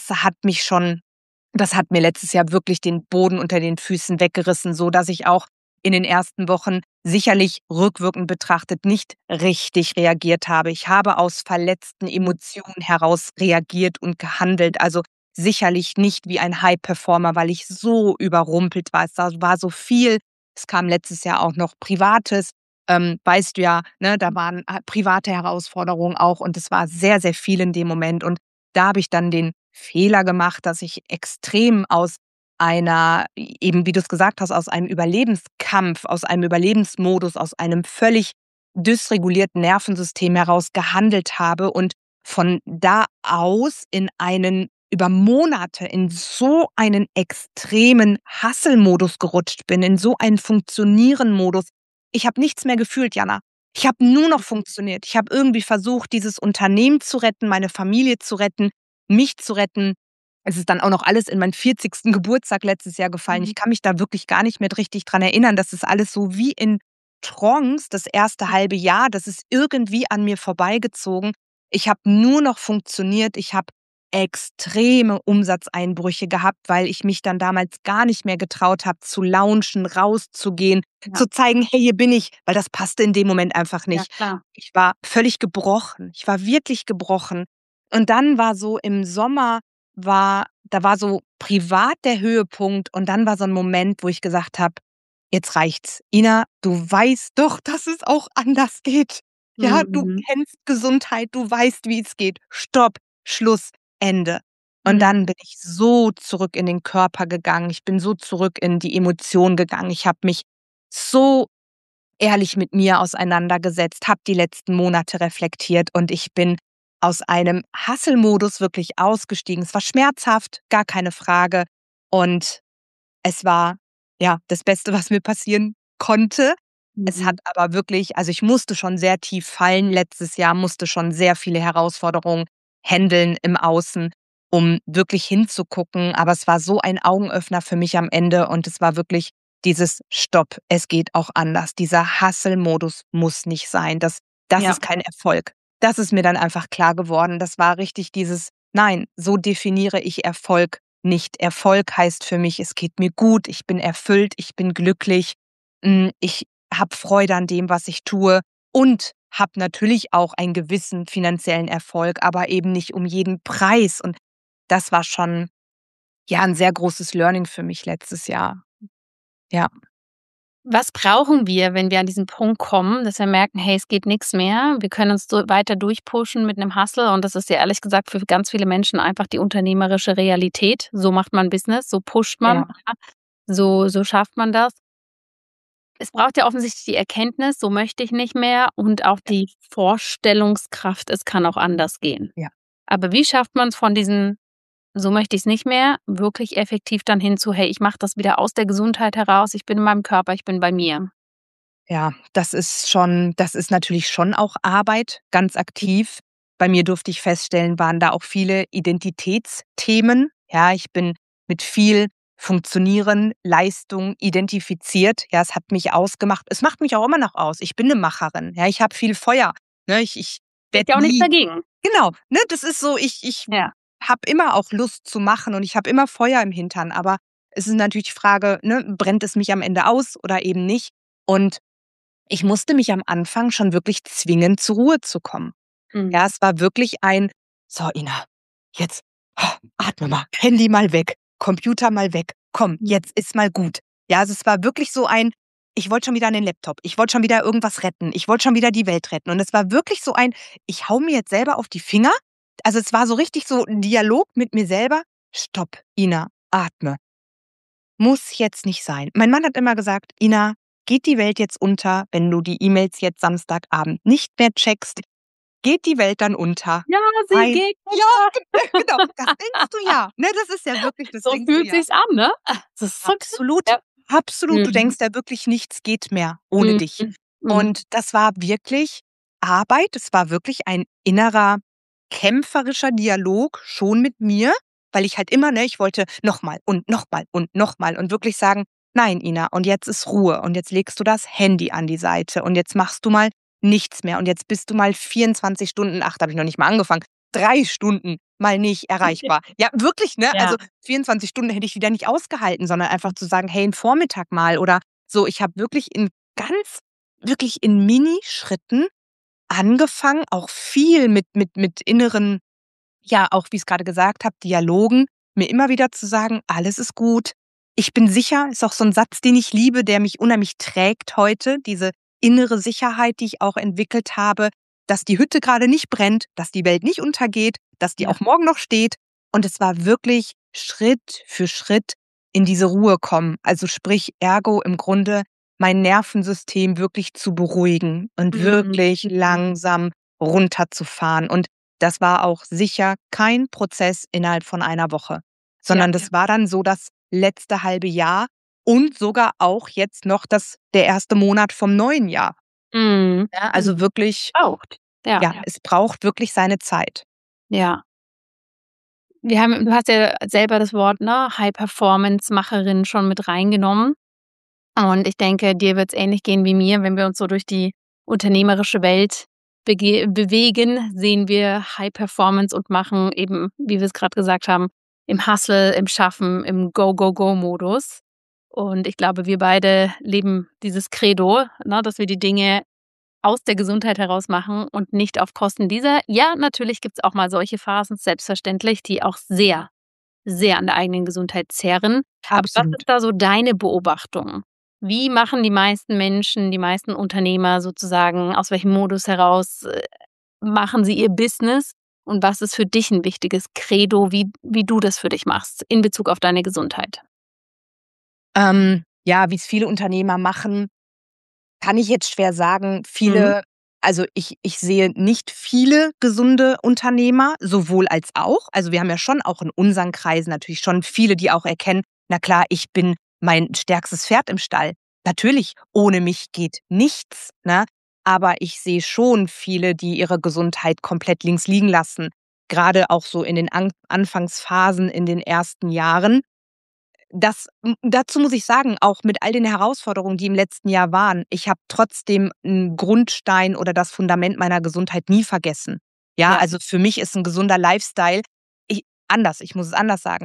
das hat mir letztes Jahr wirklich den Boden unter den Füßen weggerissen, so dass ich auch in den ersten Wochen sicherlich rückwirkend betrachtet nicht richtig reagiert habe. Ich habe aus verletzten Emotionen heraus reagiert und gehandelt. Also sicherlich nicht wie ein High-Performer, weil ich so überrumpelt war. Es war so viel. Es kam letztes Jahr auch noch Privates, weißt du ja, ne, da waren private Herausforderungen auch und es war sehr, sehr viel in dem Moment. Und da habe ich dann den Fehler gemacht, dass ich extrem aus einer, eben wie du es gesagt hast, aus einem Überlebenskampf, aus einem Überlebensmodus, aus einem völlig dysregulierten Nervensystem heraus gehandelt habe und von da aus in einen über Monate in so einen extremen Hustle-Modus gerutscht bin, in so einen Funktionieren-Modus. Ich habe nichts mehr gefühlt, Jana. Ich habe nur noch funktioniert. Ich habe irgendwie versucht, dieses Unternehmen zu retten, meine Familie zu retten, mich zu retten. Es ist dann auch noch alles in meinen 40. Geburtstag letztes Jahr gefallen. Ich kann mich da wirklich gar nicht mehr richtig dran erinnern. Das ist alles so wie in Trance, das erste halbe Jahr. Das ist irgendwie an mir vorbeigezogen. Ich habe nur noch funktioniert. Ich habe extreme Umsatzeinbrüche gehabt, weil ich mich dann damals gar nicht mehr getraut habe, zu launchen, rauszugehen, zu zeigen, hey, hier bin ich, weil das passte in dem Moment einfach Ja, nicht. klar. Ich war völlig gebrochen. Ich war wirklich gebrochen. Und dann war so im Sommer da war so privat der Höhepunkt und dann war so ein Moment, wo ich gesagt habe: „Jetzt reicht's. Ina, du weißt doch, dass es auch anders geht. Ja, du Mhm. kennst Gesundheit, du weißt, wie es geht. Stopp, Schluss, Ende.“ Und Mhm. dann bin ich so zurück in den Körper gegangen. Ich bin so zurück in die Emotionen gegangen. Ich habe mich so ehrlich mit mir auseinandergesetzt, habe die letzten Monate reflektiert und ich bin aus einem Hustle-Modus wirklich ausgestiegen. Es war schmerzhaft, gar keine Frage. Und es war, ja, das Beste, was mir passieren konnte. Es Mhm. hat aber wirklich, also ich musste schon sehr tief fallen letztes Jahr, musste schon sehr viele Herausforderungen händeln im Außen, um wirklich hinzugucken. Aber es war so ein Augenöffner für mich am Ende und es war wirklich dieses Stopp, es geht auch anders. Dieser Hustle-Modus muss nicht sein. Das Ja. ist kein Erfolg. Das ist mir dann einfach klar geworden. Das war richtig dieses, nein, so definiere ich Erfolg nicht. Erfolg heißt für mich, es geht mir gut, ich bin erfüllt, ich bin glücklich, ich habe Freude an dem, was ich tue und habe natürlich auch einen gewissen finanziellen Erfolg, aber eben nicht um jeden Preis. Und das war schon, ja, ein sehr großes Learning für mich letztes Jahr. Ja, Was brauchen wir, wenn wir an diesen Punkt kommen, dass wir merken: „Hey, es geht nix mehr. Wir können uns so weiter durchpushen mit 'nem Hustle“, und das ist ja ehrlich gesagt für ganz viele Menschen einfach die unternehmerische Realität. So macht man Business, so pusht man, ja, ja, so schafft man das. Es braucht ja offensichtlich die Erkenntnis: „So möchte ich nicht mehr“, und auch die Vorstellungskraft, es kann auch anders gehen. ja. Aber wie schafft man's von diesen „So möchte ich's nicht mehr“, wirklich effektiv dann hin zu: „Hey, ich mache das wieder aus der Gesundheit heraus, ich bin in meinem Körper, ich bin bei mir“? Ja, das ist natürlich schon auch Arbeit, ganz aktiv. Bei mir durfte ich feststellen, waren da auch viele Identitätsthemen. Ja, ich bin mit viel Funktionieren, Leistung identifiziert. Ja, es hat mich ausgemacht. Es macht mich auch immer noch aus. Ich bin 'ne Macherin. Ja, ich habe viel Feuer, ne? Ich Spricht werde ja auch nichts nie, dagegen. genau, ne? Das ist so, ich Ja. habe immer auch Lust zu machen und ich habe immer Feuer im Hintern, aber es ist natürlich die Frage, ne, brennt es mich am Ende aus oder eben nicht? Und ich musste mich am Anfang schon wirklich zwingen, zur Ruhe zu kommen. Mhm. Ja, es war wirklich ein: „So, Ina, jetzt atme mal, Handy mal weg, Computer mal weg. Komm, Mhm. jetzt ist mal gut.“ Ja, also es war wirklich so ein, ich wollte schon wieder an den Laptop. Ich wollte schon wieder irgendwas retten. Ich wollte schon wieder die Welt retten. Und es war wirklich so ein, ich hau mir jetzt selber auf die Finger. Also, es war so richtig so 'n Dialog mit mir selber: „Stopp, Ina, atme. Muss jetzt nicht sein.“ Mein Mann hat immer gesagt: „Ina, geht die Welt jetzt unter, wenn du die E-Mails jetzt Samstagabend nicht mehr checkst? Geht die Welt dann unter?“ Ja, sie Nein. geht Ja, unter. genau, das denkst du ja, ne? Das ist ja wirklich, das So denkst du fühlt ja. sich's an, ne? Das ist so krass. Absolut, Ja. absolut. Du Mhm. denkst ja wirklich, nichts geht mehr ohne Mhm. dich. Mhm. Und das war wirklich Arbeit. Es war wirklich ein innerer kämpferischer Dialog schon mit mir, weil ich halt immer, ne, ich wollte noch mal und noch mal und noch mal und wirklich sagen: „Nein, Ina, und jetzt ist Ruhe und jetzt legst du das Handy an die Seite und jetzt machst du mal nichts mehr und jetzt bist du mal 24 Stunden“, ach, da habe ich noch nicht mal angefangen, 3 Stunden mal nicht erreichbar. Ja, wirklich, ne? Also, Ja. 24 Stunden hätte ich wieder nicht ausgehalten, sondern einfach zu sagen: „Hey, 'n Vormittag mal“ oder so. Ich habe wirklich in Minischritten angefangen, auch viel mit inneren, ja, auch wie ich's grade gesagt habe, Dialogen, mir immer wieder zu sagen: „Alles ist gut. Ich bin sicher“, ist auch so 'n Satz, den ich liebe, der mich unheimlich trägt heute, diese innere Sicherheit, die ich auch entwickelt habe, dass die Hütte gerade nicht brennt, dass die Welt nicht untergeht, dass die Ja. auch morgen noch steht. Und es war wirklich Schritt für Schritt in diese Ruhe kommen. Also sprich, ergo im Grunde mein Nervensystem wirklich zu beruhigen und wirklich langsam runterzufahren. Und das war auch sicher kein Prozess innerhalb von einer Woche, Ja. sondern das war dann so das letzte halbe Jahr und sogar auch jetzt noch der erste Monat vom neuen Jahr. Mhm. Ja, also wirklich, Braucht. Ja. ja, es braucht wirklich seine Zeit. Ja. Du hast ja selber das Wort, ne, High-Performance-Macherin schon mit reingenommen. Und ich denke, dir wird's ähnlich gehen wie mir. Wenn wir uns so durch die unternehmerische Welt bewegen, sehen wir High Performance und machen eben, wie wir es gerade gesagt haben, im Hustle, im Schaffen, im Go-Go-Go-Modus. Und ich glaube, wir beide leben dieses Credo, ne, dass wir die Dinge aus der Gesundheit heraus machen und nicht auf Kosten dieser. Ja, natürlich gibt's auch mal solche Phasen, selbstverständlich, die auch sehr, sehr an der eigenen Gesundheit zehren. Aber was Absolut. ist da so deine Beobachtung? Wie machen die meisten Menschen, die meisten Unternehmer sozusagen, aus welchem Modus heraus machen sie ihr Business? Und was ist für dich ein wichtiges Credo, wie du das für dich machst in Bezug auf deine Gesundheit? Ja, wie es viele Unternehmer machen, kann ich jetzt schwer sagen. Mhm. Also ich sehe nicht viele gesunde Unternehmer, sowohl als auch. Also wir haben ja schon auch in unseren Kreisen natürlich schon viele, die auch erkennen, na klar, ich bin mein stärkstes Pferd im Stall. Natürlich, ohne mich geht nichts, ne? Aber ich sehe schon viele, die ihre Gesundheit komplett links liegen lassen. Gerade auch so in den Anfangsphasen in den ersten Jahren. Dazu muss ich sagen, auch mit all den Herausforderungen, die im letzten Jahr waren, ich habe trotzdem 'n Grundstein oder das Fundament meiner Gesundheit nie vergessen. Ja, Ja. also für mich ist 'n gesunder Lifestyle ich muss es anders sagen.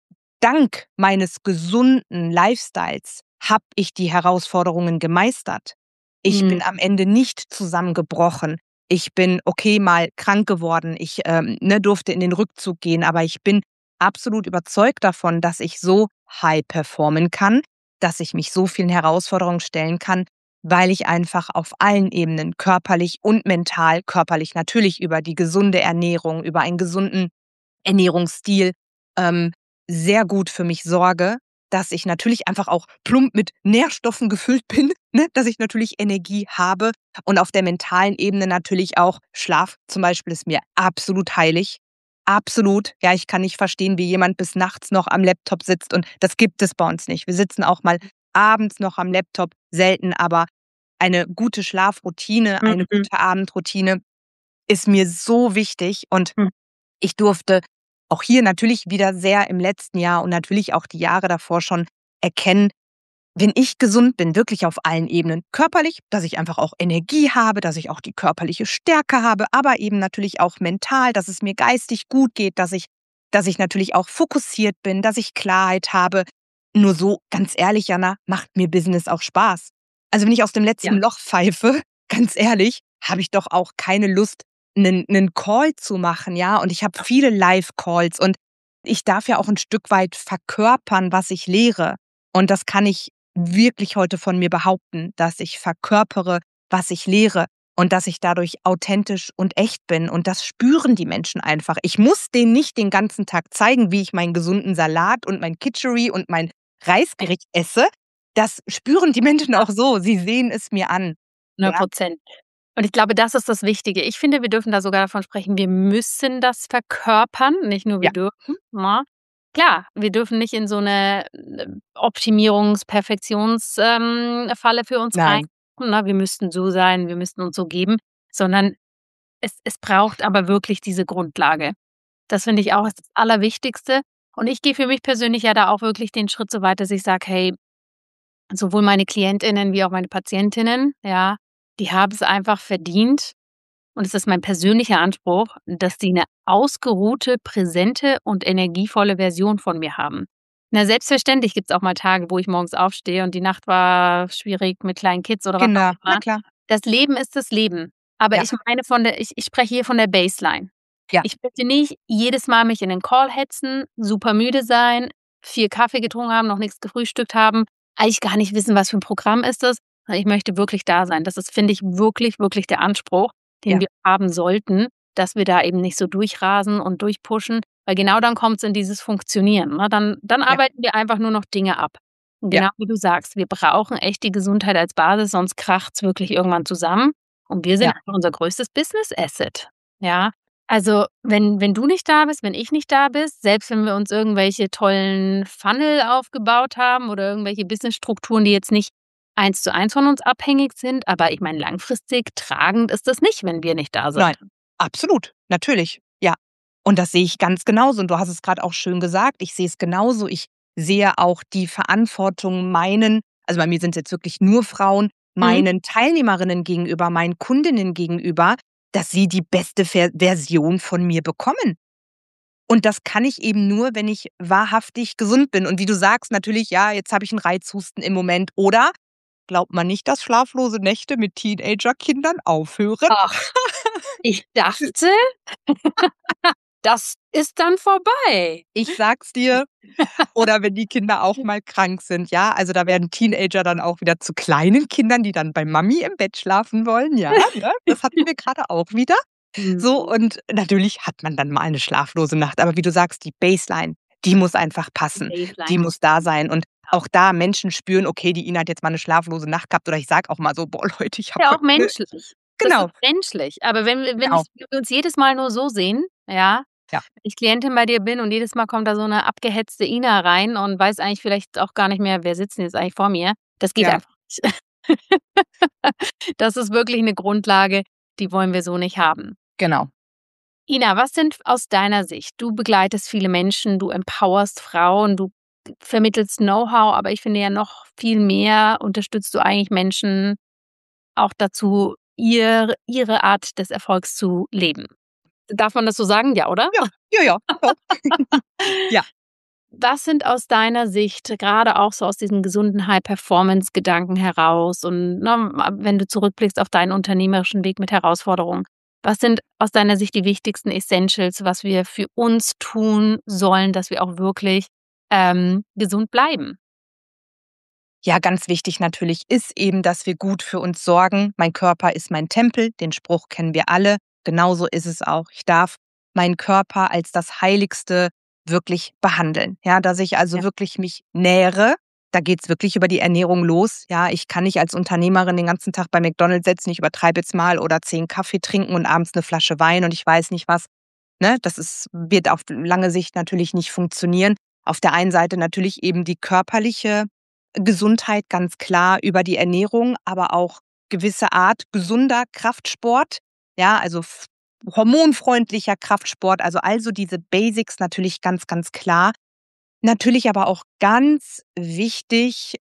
Dank meines gesunden Lifestyles habe ich die Herausforderungen gemeistert. Ich Mhm. bin am Ende nicht zusammengebrochen. Ich bin, okay, mal krank geworden. Ich, durfte in den Rückzug gehen, aber ich bin absolut überzeugt davon, dass ich so high performen kann, dass ich mich so vielen Herausforderungen stellen kann, weil ich einfach auf allen Ebenen, körperlich und mental körperlich natürlich über die gesunde Ernährung, über einen gesunden Ernährungsstil, ähm, sehr gut für mich sorge, dass ich natürlich einfach auch plump mit Nährstoffen gefüllt bin, ne, dass ich natürlich Energie habe und auf der mentalen Ebene natürlich auch Schlaf zum Beispiel ist mir absolut heilig. Absolut. Ja, ich kann nicht verstehen, wie jemand bis nachts noch am Laptop sitzt und das gibt es bei uns nicht. Wir sitzen auch mal abends noch am Laptop, selten, aber eine gute Schlafroutine, eine Mhm. gute Abendroutine ist mir so wichtig und Mhm. ich durfte auch hier natürlich wieder sehr im letzten Jahr und natürlich auch die Jahre davor schon erkennen, wenn ich gesund bin, wirklich auf allen Ebenen, körperlich, dass ich einfach auch Energie habe, dass ich auch die körperliche Stärke habe, aber eben natürlich auch mental, dass es mir geistig gut geht, dass ich natürlich auch fokussiert bin, dass ich Klarheit habe. Nur so, ganz ehrlich, Jana, macht mir Business auch Spaß. Also wenn ich aus dem Ja. letzten Loch pfeife, ganz ehrlich, habe ich doch auch keine Lust, einen Call zu machen, ja? Und ich habe viele Live-Calls und ich darf ja auch ein Stück weit verkörpern, was ich lehre. Und das kann ich wirklich heute von mir behaupten, dass ich verkörpere, was ich lehre und dass ich dadurch authentisch und echt bin. Und das spüren die Menschen einfach. Ich muss denen nicht den ganzen Tag zeigen, wie ich meinen gesunden Salat und mein Kitchery und mein Reisgericht esse. Das spüren die Menschen auch so. Sie sehen es mir an. Ja, 100%. Und ich glaube, das ist das Wichtige. Ich finde, wir dürfen da sogar davon sprechen, wir müssen das verkörpern, nicht nur wir ja, dürfen, ne? Klar, wir dürfen nicht in so 'ne, Optimierungs Falle für uns rein, nein, ne? Wir müssten so sein, wir müssten uns so geben, sondern es braucht aber wirklich diese Grundlage. Das finde ich auch ist das Allerwichtigste. Und ich gehe für mich persönlich ja da auch wirklich den Schritt so weit, dass ich sage: „Hey, sowohl meine KlientInnen wie auch meine Patientinnen, ja, die haben es einfach verdient und es ist mein persönlicher Anspruch, dass die 'ne ausgeruhte, präsente und energievolle Version von mir haben. Na, selbstverständlich gibt's auch mal Tage, wo ich morgens aufstehe und die Nacht war schwierig mit kleinen Kids oder was auch Kinder, na immer. klar. Das Leben ist das Leben. Aber Ja, ich meine von der ich spreche hier von der Baseline. ja, Ich möchte nicht jedes Mal mich in 'nen Call hetzen, super müde sein, 4 Kaffee getrunken haben, noch nix gefrühstückt haben, eigentlich gar nicht wissen, was für 'n Programm ist das Ich möchte wirklich da sein. Das ist, finde ich, wirklich, wirklich der Anspruch, den wir haben sollten, dass wir da eben nicht so durchrasen und durchpushen, weil genau dann kommt es in dieses Funktionieren. Ne? Dann arbeiten wir einfach nur noch Dinge ab. Und genau wie du sagst, wir brauchen echt die Gesundheit als Basis, sonst kracht es wirklich irgendwann zusammen. Und wir sind einfach unser größtes Business-Asset. Ja, also wenn du nicht da bist, wenn ich nicht da bist, selbst wenn wir uns irgendwelche tollen Funnel aufgebaut haben oder irgendwelche Business-Strukturen, die jetzt nicht 1:1 von uns abhängig sind, aber ich meine, langfristig tragend ist das nicht, wenn wir nicht da sind. Nein, absolut, natürlich, ja. Und das sehe ich ganz genauso. Und du hast es gerade auch schön gesagt, ich sehe es genauso. Ich sehe auch die Verantwortung also bei mir sind es jetzt wirklich nur Frauen, meinen Teilnehmerinnen gegenüber, meinen Kundinnen gegenüber, dass sie die beste Version von mir bekommen. Und das kann ich eben nur, wenn ich wahrhaftig gesund bin. Und wie du sagst, natürlich, ja, jetzt habe ich einen Reizhusten im Moment. Oder glaubt man nicht, dass schlaflose Nächte mit Teenagerkindern aufhören? Ach, ich dachte, das ist dann vorbei. Ich sag's dir. Oder wenn die Kinder auch mal krank sind, ja. Also, da werden Teenager dann auch wieder zu kleinen Kindern, die dann bei Mami im Bett schlafen wollen, ja, ne? Das hatten wir gerade auch wieder. So, und natürlich hat man dann mal eine schlaflose Nacht. Aber wie du sagst, die Baseline, die muss einfach passen. Die muss da sein. Und auch da Menschen spüren, okay, die Ina hat jetzt mal eine schlaflose Nacht gehabt. Oder ich sage auch mal so: „Boah, Leute, ich habe Ja, auch heute 'ne“. menschlich. Das Genau, ist menschlich. Aber wenn genau. wir uns jedes Mal nur so sehen, ja, Ja, wenn ich Klientin bei dir bin und jedes Mal kommt da so 'ne abgehetzte Ina rein und weiß eigentlich vielleicht auch gar nicht mehr, wer sitzt denn jetzt eigentlich vor mir? Das geht ja, einfach nicht. Das ist wirklich 'ne Grundlage, die wollen wir so nicht haben. genau. Ina, was sind aus deiner Sicht, du begleitest viele Menschen, du empowerst Frauen, du vermittelst Know-how, aber ich finde ja noch viel mehr unterstützt du eigentlich Menschen auch dazu, ihre Art des Erfolgs zu leben. Darf man das so sagen? Ja, oder? Ja, ja, ja, doch. Ja. Was sind aus deiner Sicht, gerade auch so aus diesem gesunden High-Performance-Gedanken heraus und, ne, wenn du zurückblickst auf deinen unternehmerischen Weg mit Herausforderungen, was sind aus deiner Sicht die wichtigsten Essentials, was wir für uns tun sollen, dass wir auch wirklich, gesund bleiben? Ja, ganz wichtig natürlich ist eben, dass wir gut für uns sorgen. Mein Körper ist mein Tempel, den Spruch kennen wir alle. Genauso ist es auch. Ich darf meinen Körper als das Heiligste wirklich behandeln. Ja, dass ich also Ja. wirklich mich nähere. Da geht's wirklich über die Ernährung los. Ja, ich kann nicht als Unternehmerin den ganzen Tag bei McDonald's sitzen, ich übertreibe jetzt mal, oder 10 Kaffee trinken und abends eine Flasche Wein und ich weiß nicht was. Ne? Wird auf lange Sicht natürlich nicht funktionieren. Auf der einen Seite natürlich eben die körperliche Gesundheit ganz klar über die Ernährung, aber auch gewisse Art gesunder Kraftsport, ja, also hormonfreundlicher Kraftsport, also diese Basics natürlich ganz, ganz klar. Natürlich aber auch ganz wichtig,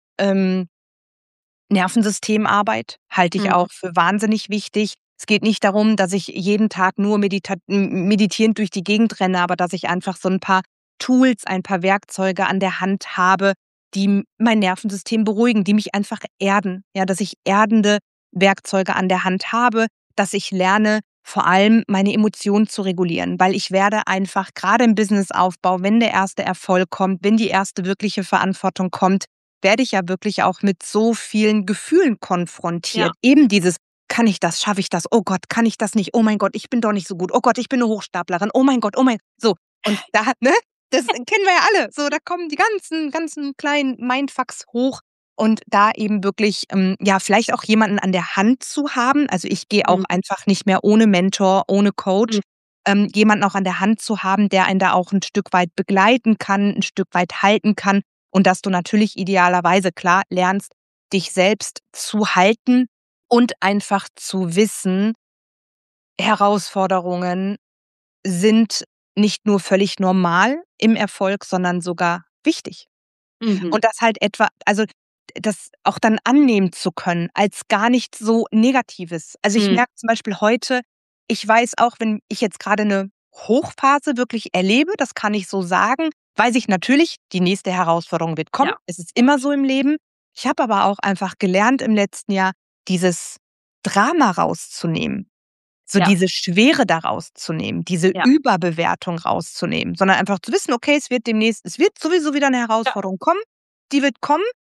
Nervensystemarbeit halte ich Mhm. auch für wahnsinnig wichtig. Es geht nicht darum, dass ich jeden Tag nur meditierend durch die Gegend renne, aber dass ich einfach so ein paar Tools, ein paar Werkzeuge an der Hand habe, die mein Nervensystem beruhigen, die mich einfach erden. Ja, dass ich erdende Werkzeuge an der Hand habe, dass ich lerne, vor allem meine Emotionen zu regulieren, weil ich werde einfach gerade im Businessaufbau, wenn der erste Erfolg kommt, wenn die erste wirkliche Verantwortung kommt, werde ich ja wirklich auch mit so vielen Gefühlen Ja, konfrontiert. Eben dieses: „Kann ich das? Schaffe ich das? Oh Gott, kann ich das nicht? Oh mein Gott, ich bin doch nicht so gut. Oh Gott, ich bin 'ne Hochstaplerin. Oh mein Gott, oh mein“, so. Und da, ne, das kennen wir ja alle. So, da kommen die ganzen kleinen Mindfucks hoch und da eben wirklich, ja, vielleicht auch jemanden an der Hand zu haben. Also, ich gehe auch mhm, einfach nicht mehr ohne Mentor, ohne Coach. mhm, Jemanden auch an der Hand zu haben, der einen da auch 'n Stück weit begleiten kann, 'n Stück weit halten kann. Und dass du natürlich idealerweise, klar, lernst, dich selbst zu halten und einfach zu wissen, Herausforderungen sind nicht nur völlig normal im Erfolg, sondern sogar wichtig. mhm. Und das halt das auch dann annehmen zu können als gar nicht so Negatives. Also, ich Mhm. merke zum Beispiel heute, ich weiß auch, wenn ich jetzt gerade 'ne Hochphase wirklich erlebe, das kann ich so sagen, weiß ich natürlich, die nächste Herausforderung wird kommen. Ja, Es ist immer so im Leben. Ich habe aber auch einfach gelernt im letzten Jahr, dieses Drama rauszunehmen, so ja, diese Schwere da rauszunehmen, diese ja, Überbewertung rauszunehmen, sondern einfach zu wissen: „Okay, es wird sowieso wieder 'ne ja, Herausforderung kommen, die wird kommen.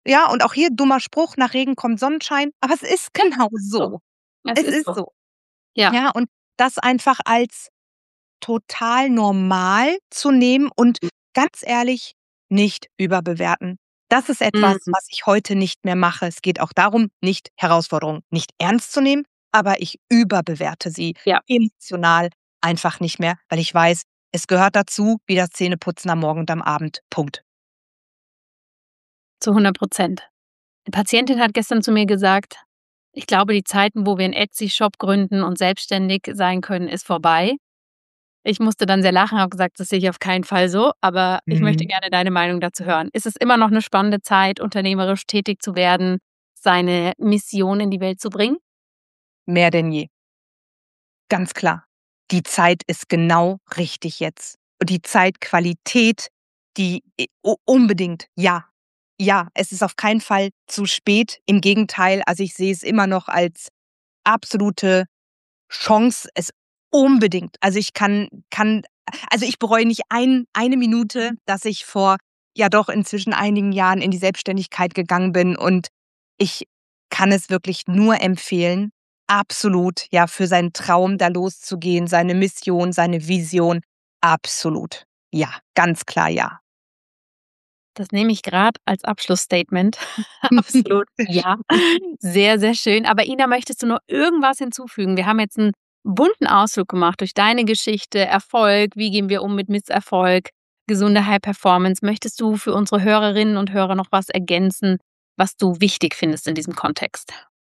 Ja, und auch hier dummer Spruch, nach Regen kommt Sonnenschein, aber es ist genau so. Es ist so. Ja. Ja, und das einfach als total normal zu nehmen und ganz ehrlich, nicht überbewerten. Das ist etwas, Mhm. was ich heute nicht mehr mache. Es geht auch darum, nicht Herausforderungen nicht ernst zu nehmen, aber ich überbewerte sie Ja. emotional einfach nicht mehr, weil ich weiß, es gehört dazu, wie das Zähneputzen am Morgen und am Abend. Punkt. Zu 100%. Eine Patientin hat gestern zu mir gesagt: „Ich glaube, die Zeiten, wo wir 'n Etsy-Shop gründen und selbstständig sein können, ist vorbei.“ Ich musste dann sehr lachen, habe gesagt: „Das sehe ich auf keinen Fall so, aber ich möchte Mhm. gerne deine Meinung dazu hören.“ Ist es immer noch 'ne spannende Zeit, unternehmerisch tätig zu werden, seine Mission in die Welt zu bringen? Mehr denn je. Ganz klar. Die Zeit ist genau richtig jetzt. Und die Zeitqualität, die unbedingt, ja. Ja, es ist auf keinen Fall zu spät. Im Gegenteil, also ich sehe es immer noch als absolute Chance, es unbedingt. Also ich also ich bereue nicht eine Minute, dass ich vor ja doch inzwischen einigen Jahren in die Selbstständigkeit gegangen bin, und ich kann es wirklich nur empfehlen, absolut, ja, für seinen Traum da loszugehen, seine Mission, seine Vision, absolut. Ja, ganz klar ja. Das nehme ich grad als Abschlussstatement. Absolut, ja. Sehr, sehr schön. Aber Ina, möchtest du noch irgendwas hinzufügen? Wir haben jetzt 'n bunten Ausflug gemacht durch deine Geschichte, Erfolg, wie gehen wir um mit Misserfolg, gesunde High Performance. Möchtest du für unsere Hörerinnen und Hörer noch was ergänzen, was du wichtig findest in diesem Kontext?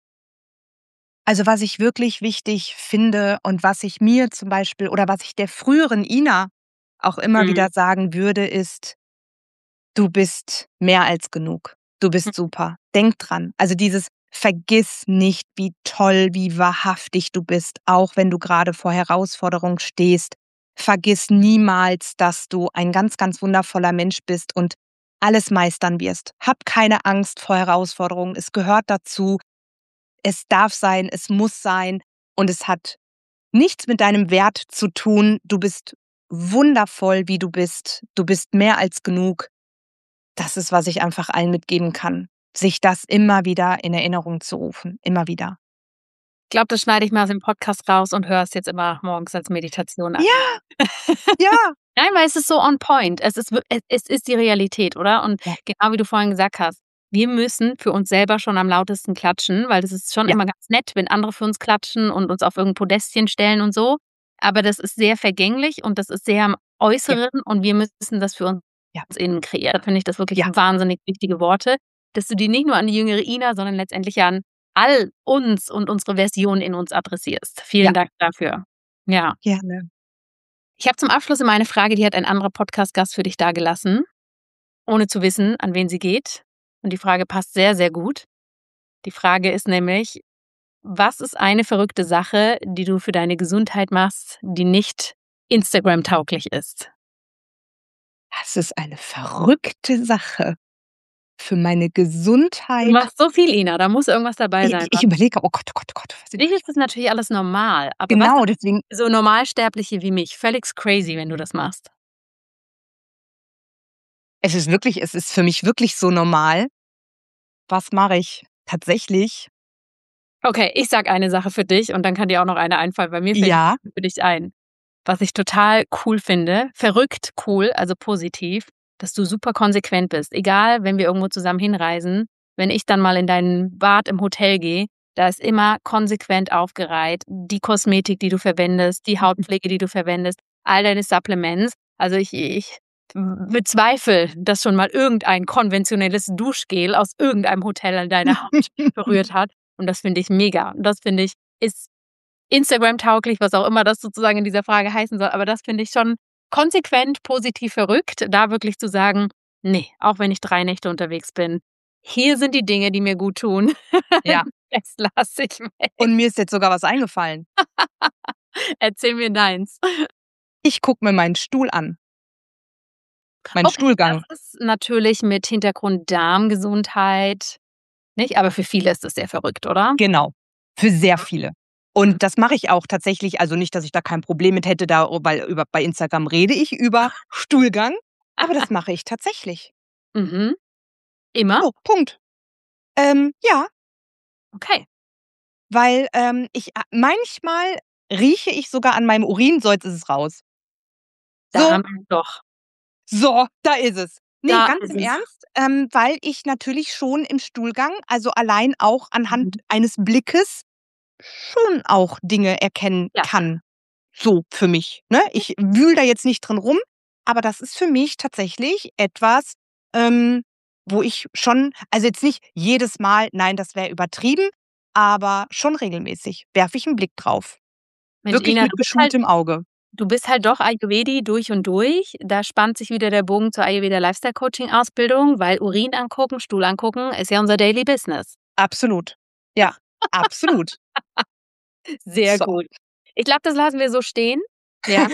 Also, was ich wirklich wichtig finde und was ich mir zum Beispiel oder was ich der früheren Ina auch immer Mhm. wieder sagen würde, ist: „Du bist mehr als genug. Du bist super. Denk dran.“ Also, dieses vergiss nicht, wie toll, wie wahrhaftig du bist, auch wenn du grade vor Herausforderungen stehst. Vergiss niemals, dass du ein ganz, ganz wundervoller Mensch bist und alles meistern wirst. Hab keine Angst vor Herausforderungen. Es gehört dazu. Es darf sein, es muss sein, und es hat nichts mit deinem Wert zu tun. Du bist wundervoll, wie du bist. Du bist mehr als genug. Das ist, was ich einfach allen mitgeben kann, sich das immer wieder in Erinnerung zu rufen, immer wieder. Ich glaube, das schneide ich mal aus dem Podcast raus und höre es jetzt immer morgens als Meditation an. Ja, ja. Nein, weil es ist so on point. Es ist die Realität, oder? Und Ja, genau wie du vorhin gesagt hast, wir müssen für uns selber schon am lautesten klatschen, weil das ist schon ja, immer ganz nett, wenn andere für uns klatschen und uns auf irgend 'n Podestchen stellen und so. Aber das ist sehr vergänglich und das ist sehr am ja, Äußeren und wir müssen das für uns ja, innen kreieren. Da finde ich das wirklich ja, wahnsinnig wichtige Worte, dass du die nicht nur an die jüngere Ina, sondern letztendlich an all uns und unsere Version in uns adressierst. Vielen ja, Dank dafür. Ja. gerne. Ich habe zum Abschluss immer eine Frage, die hat ein anderer Podcast-Gast für dich dagelassen, ohne zu wissen, an wen sie geht. Und die Frage passt sehr, sehr gut. Die Frage ist nämlich: Was ist eine verrückte Sache, die du für deine Gesundheit machst, die nicht Instagram-tauglich ist? Das ist eine verrückte Sache für meine Du Gesundheit. machst so viel, Ina, da muss irgendwas dabei sein, Ich was überlege, oh Gott, oh Gott, oh Gott, was für dich überlege ist das natürlich alles normal, aber was genau, deswegen so Normalsterbliche wie mich, völlig crazy, wenn du das machst. es ist für mich wirklich so normal. Was mache ich? Tatsächlich Okay, ich sage eine Sache für dich und dann kann dir auch noch eine einfallen, weil mir fällt ja, für dich ein. Was ich total cool finde, verrückt cool, also positiv, dass du super konsequent bist. Egal, wenn wir irgendwo zusammen hinreisen, wenn ich dann mal in dein Bad im Hotel gehe, da ist immer konsequent aufgereiht, die Kosmetik, die du verwendest, die Hautpflege, die du verwendest, all deine Supplements. Also ich bezweifle, dass schon mal irgendein konventionelles Duschgel aus irgendeinem Hotel an deine Haut berührt hat. Und das finde ich mega. Und das finde ich, ist Instagram-tauglich, was auch immer das sozusagen in dieser Frage heißen soll. Aber das finde ich schon konsequent, positiv verrückt, da wirklich zu sagen: „Ne, auch wenn ich 3 Nächte unterwegs bin, hier sind die Dinge, die mir gut tun. ja. Das lasse ich weg. Und mir ist jetzt sogar was eingefallen. Erzähl mir deins.“ Ich gucke mir meinen Stuhl an, meinen Okay, das Stuhlgang. ist natürlich mit Hintergrund Darmgesundheit, nicht? Aber für viele ist das sehr verrückt, oder? Genau, für sehr Mhm. viele. Mhm. Und das mache ich auch tatsächlich, also nicht, dass ich da kein Problem mit hätte, da weil bei Instagram rede ich über Stuhlgang, aber das mache ich tatsächlich. Mhm. Immer? So, Punkt. Ja. Okay. Weil manchmal rieche ich sogar an meinem Urin, so jetzt ist es raus. Da haben wir es doch. So, da ist es. Nee, Da ganz ist im es. Ernst, weil ich natürlich schon im Stuhlgang, also allein auch anhand eines Blickes, schon auch Dinge erkennen kann. So für mich, ne? Ich wühle da jetzt nicht drin rum, aber das ist für mich tatsächlich etwas, wo ich schon, also jetzt nicht jedes Mal, nein, das wäre übertrieben, aber schon regelmäßig werfe ich 'n Blick drauf. Mensch, Wirklich Ina, mit geschultem Auge. du bist halt doch Ayurvedi durch und durch. Da spannt sich wieder der Bogen zur Ayurveda Lifestyle Coaching Ausbildung, weil Urin angucken, Stuhl angucken ist ja unser Daily Business. Absolut. Ja, absolut. Sehr So. gut. Ich glaube, das lassen wir so stehen. Ja.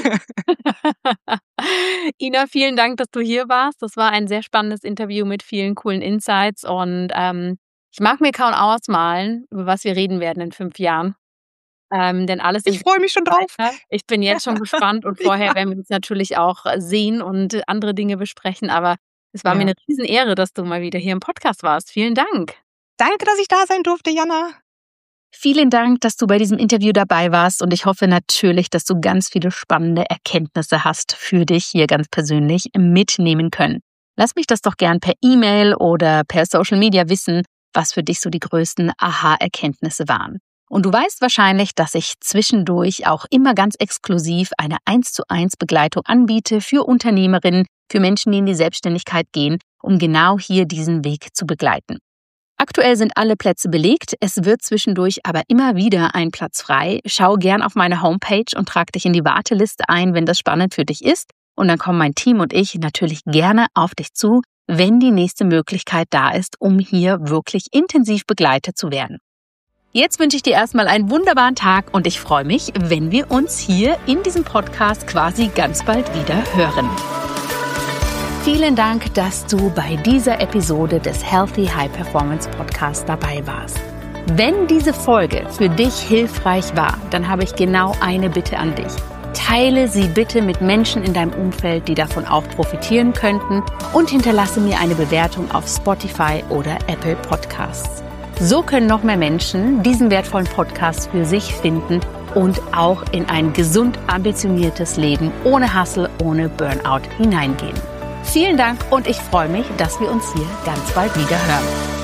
Ina, vielen Dank, dass du hier warst. Das war ein sehr spannendes Interview mit vielen coolen Insights und ich mag mir kaum ausmalen, über was wir reden werden in 5 Jahren. Denn alles Ich freue mich schon drauf. Ich bin jetzt schon gespannt und vorher werden wir uns natürlich auch sehen und andere Dinge besprechen. Aber es war mir eine Riesenehre, dass du mal wieder hier im Podcast warst. Vielen Dank. Danke, dass ich da sein durfte, Jana. Vielen Dank, dass du bei diesem Interview dabei warst und ich hoffe natürlich, dass du ganz viele spannende Erkenntnisse hast für dich hier ganz persönlich mitnehmen können. Lass mich das doch gern per E-Mail oder per Social Media wissen, was für dich so die größten Aha-Erkenntnisse waren. Und du weißt wahrscheinlich, dass ich zwischendurch auch immer ganz exklusiv eine 1:1 Begleitung anbiete für Unternehmerinnen, für Menschen, die in die Selbstständigkeit gehen, um genau hier diesen Weg zu begleiten. Aktuell sind alle Plätze belegt, es wird zwischendurch aber immer wieder ein Platz frei. Schau gern auf meine Homepage und trag dich in die Warteliste ein, wenn das spannend für dich ist. Und dann kommen mein Team und ich natürlich gerne auf dich zu, wenn die nächste Möglichkeit da ist, um hier wirklich intensiv begleitet zu werden. Jetzt wünsche ich dir erstmal einen wunderbaren Tag und ich freue mich, wenn wir uns hier in diesem Podcast quasi ganz bald wieder hören. Vielen Dank, dass du bei dieser Episode des Healthy High Performance Podcast dabei warst. Wenn diese Folge für dich hilfreich war, dann habe ich genau eine Bitte an dich. Teile sie bitte mit Menschen in deinem Umfeld, die davon auch profitieren könnten und hinterlasse mir eine Bewertung auf Spotify oder Apple Podcasts. So können noch mehr Menschen diesen wertvollen Podcast für sich finden und auch in ein gesund ambitioniertes Leben ohne Hustle, ohne Burnout hineingehen. Vielen Dank und ich freue mich, dass wir uns hier ganz bald wieder hören.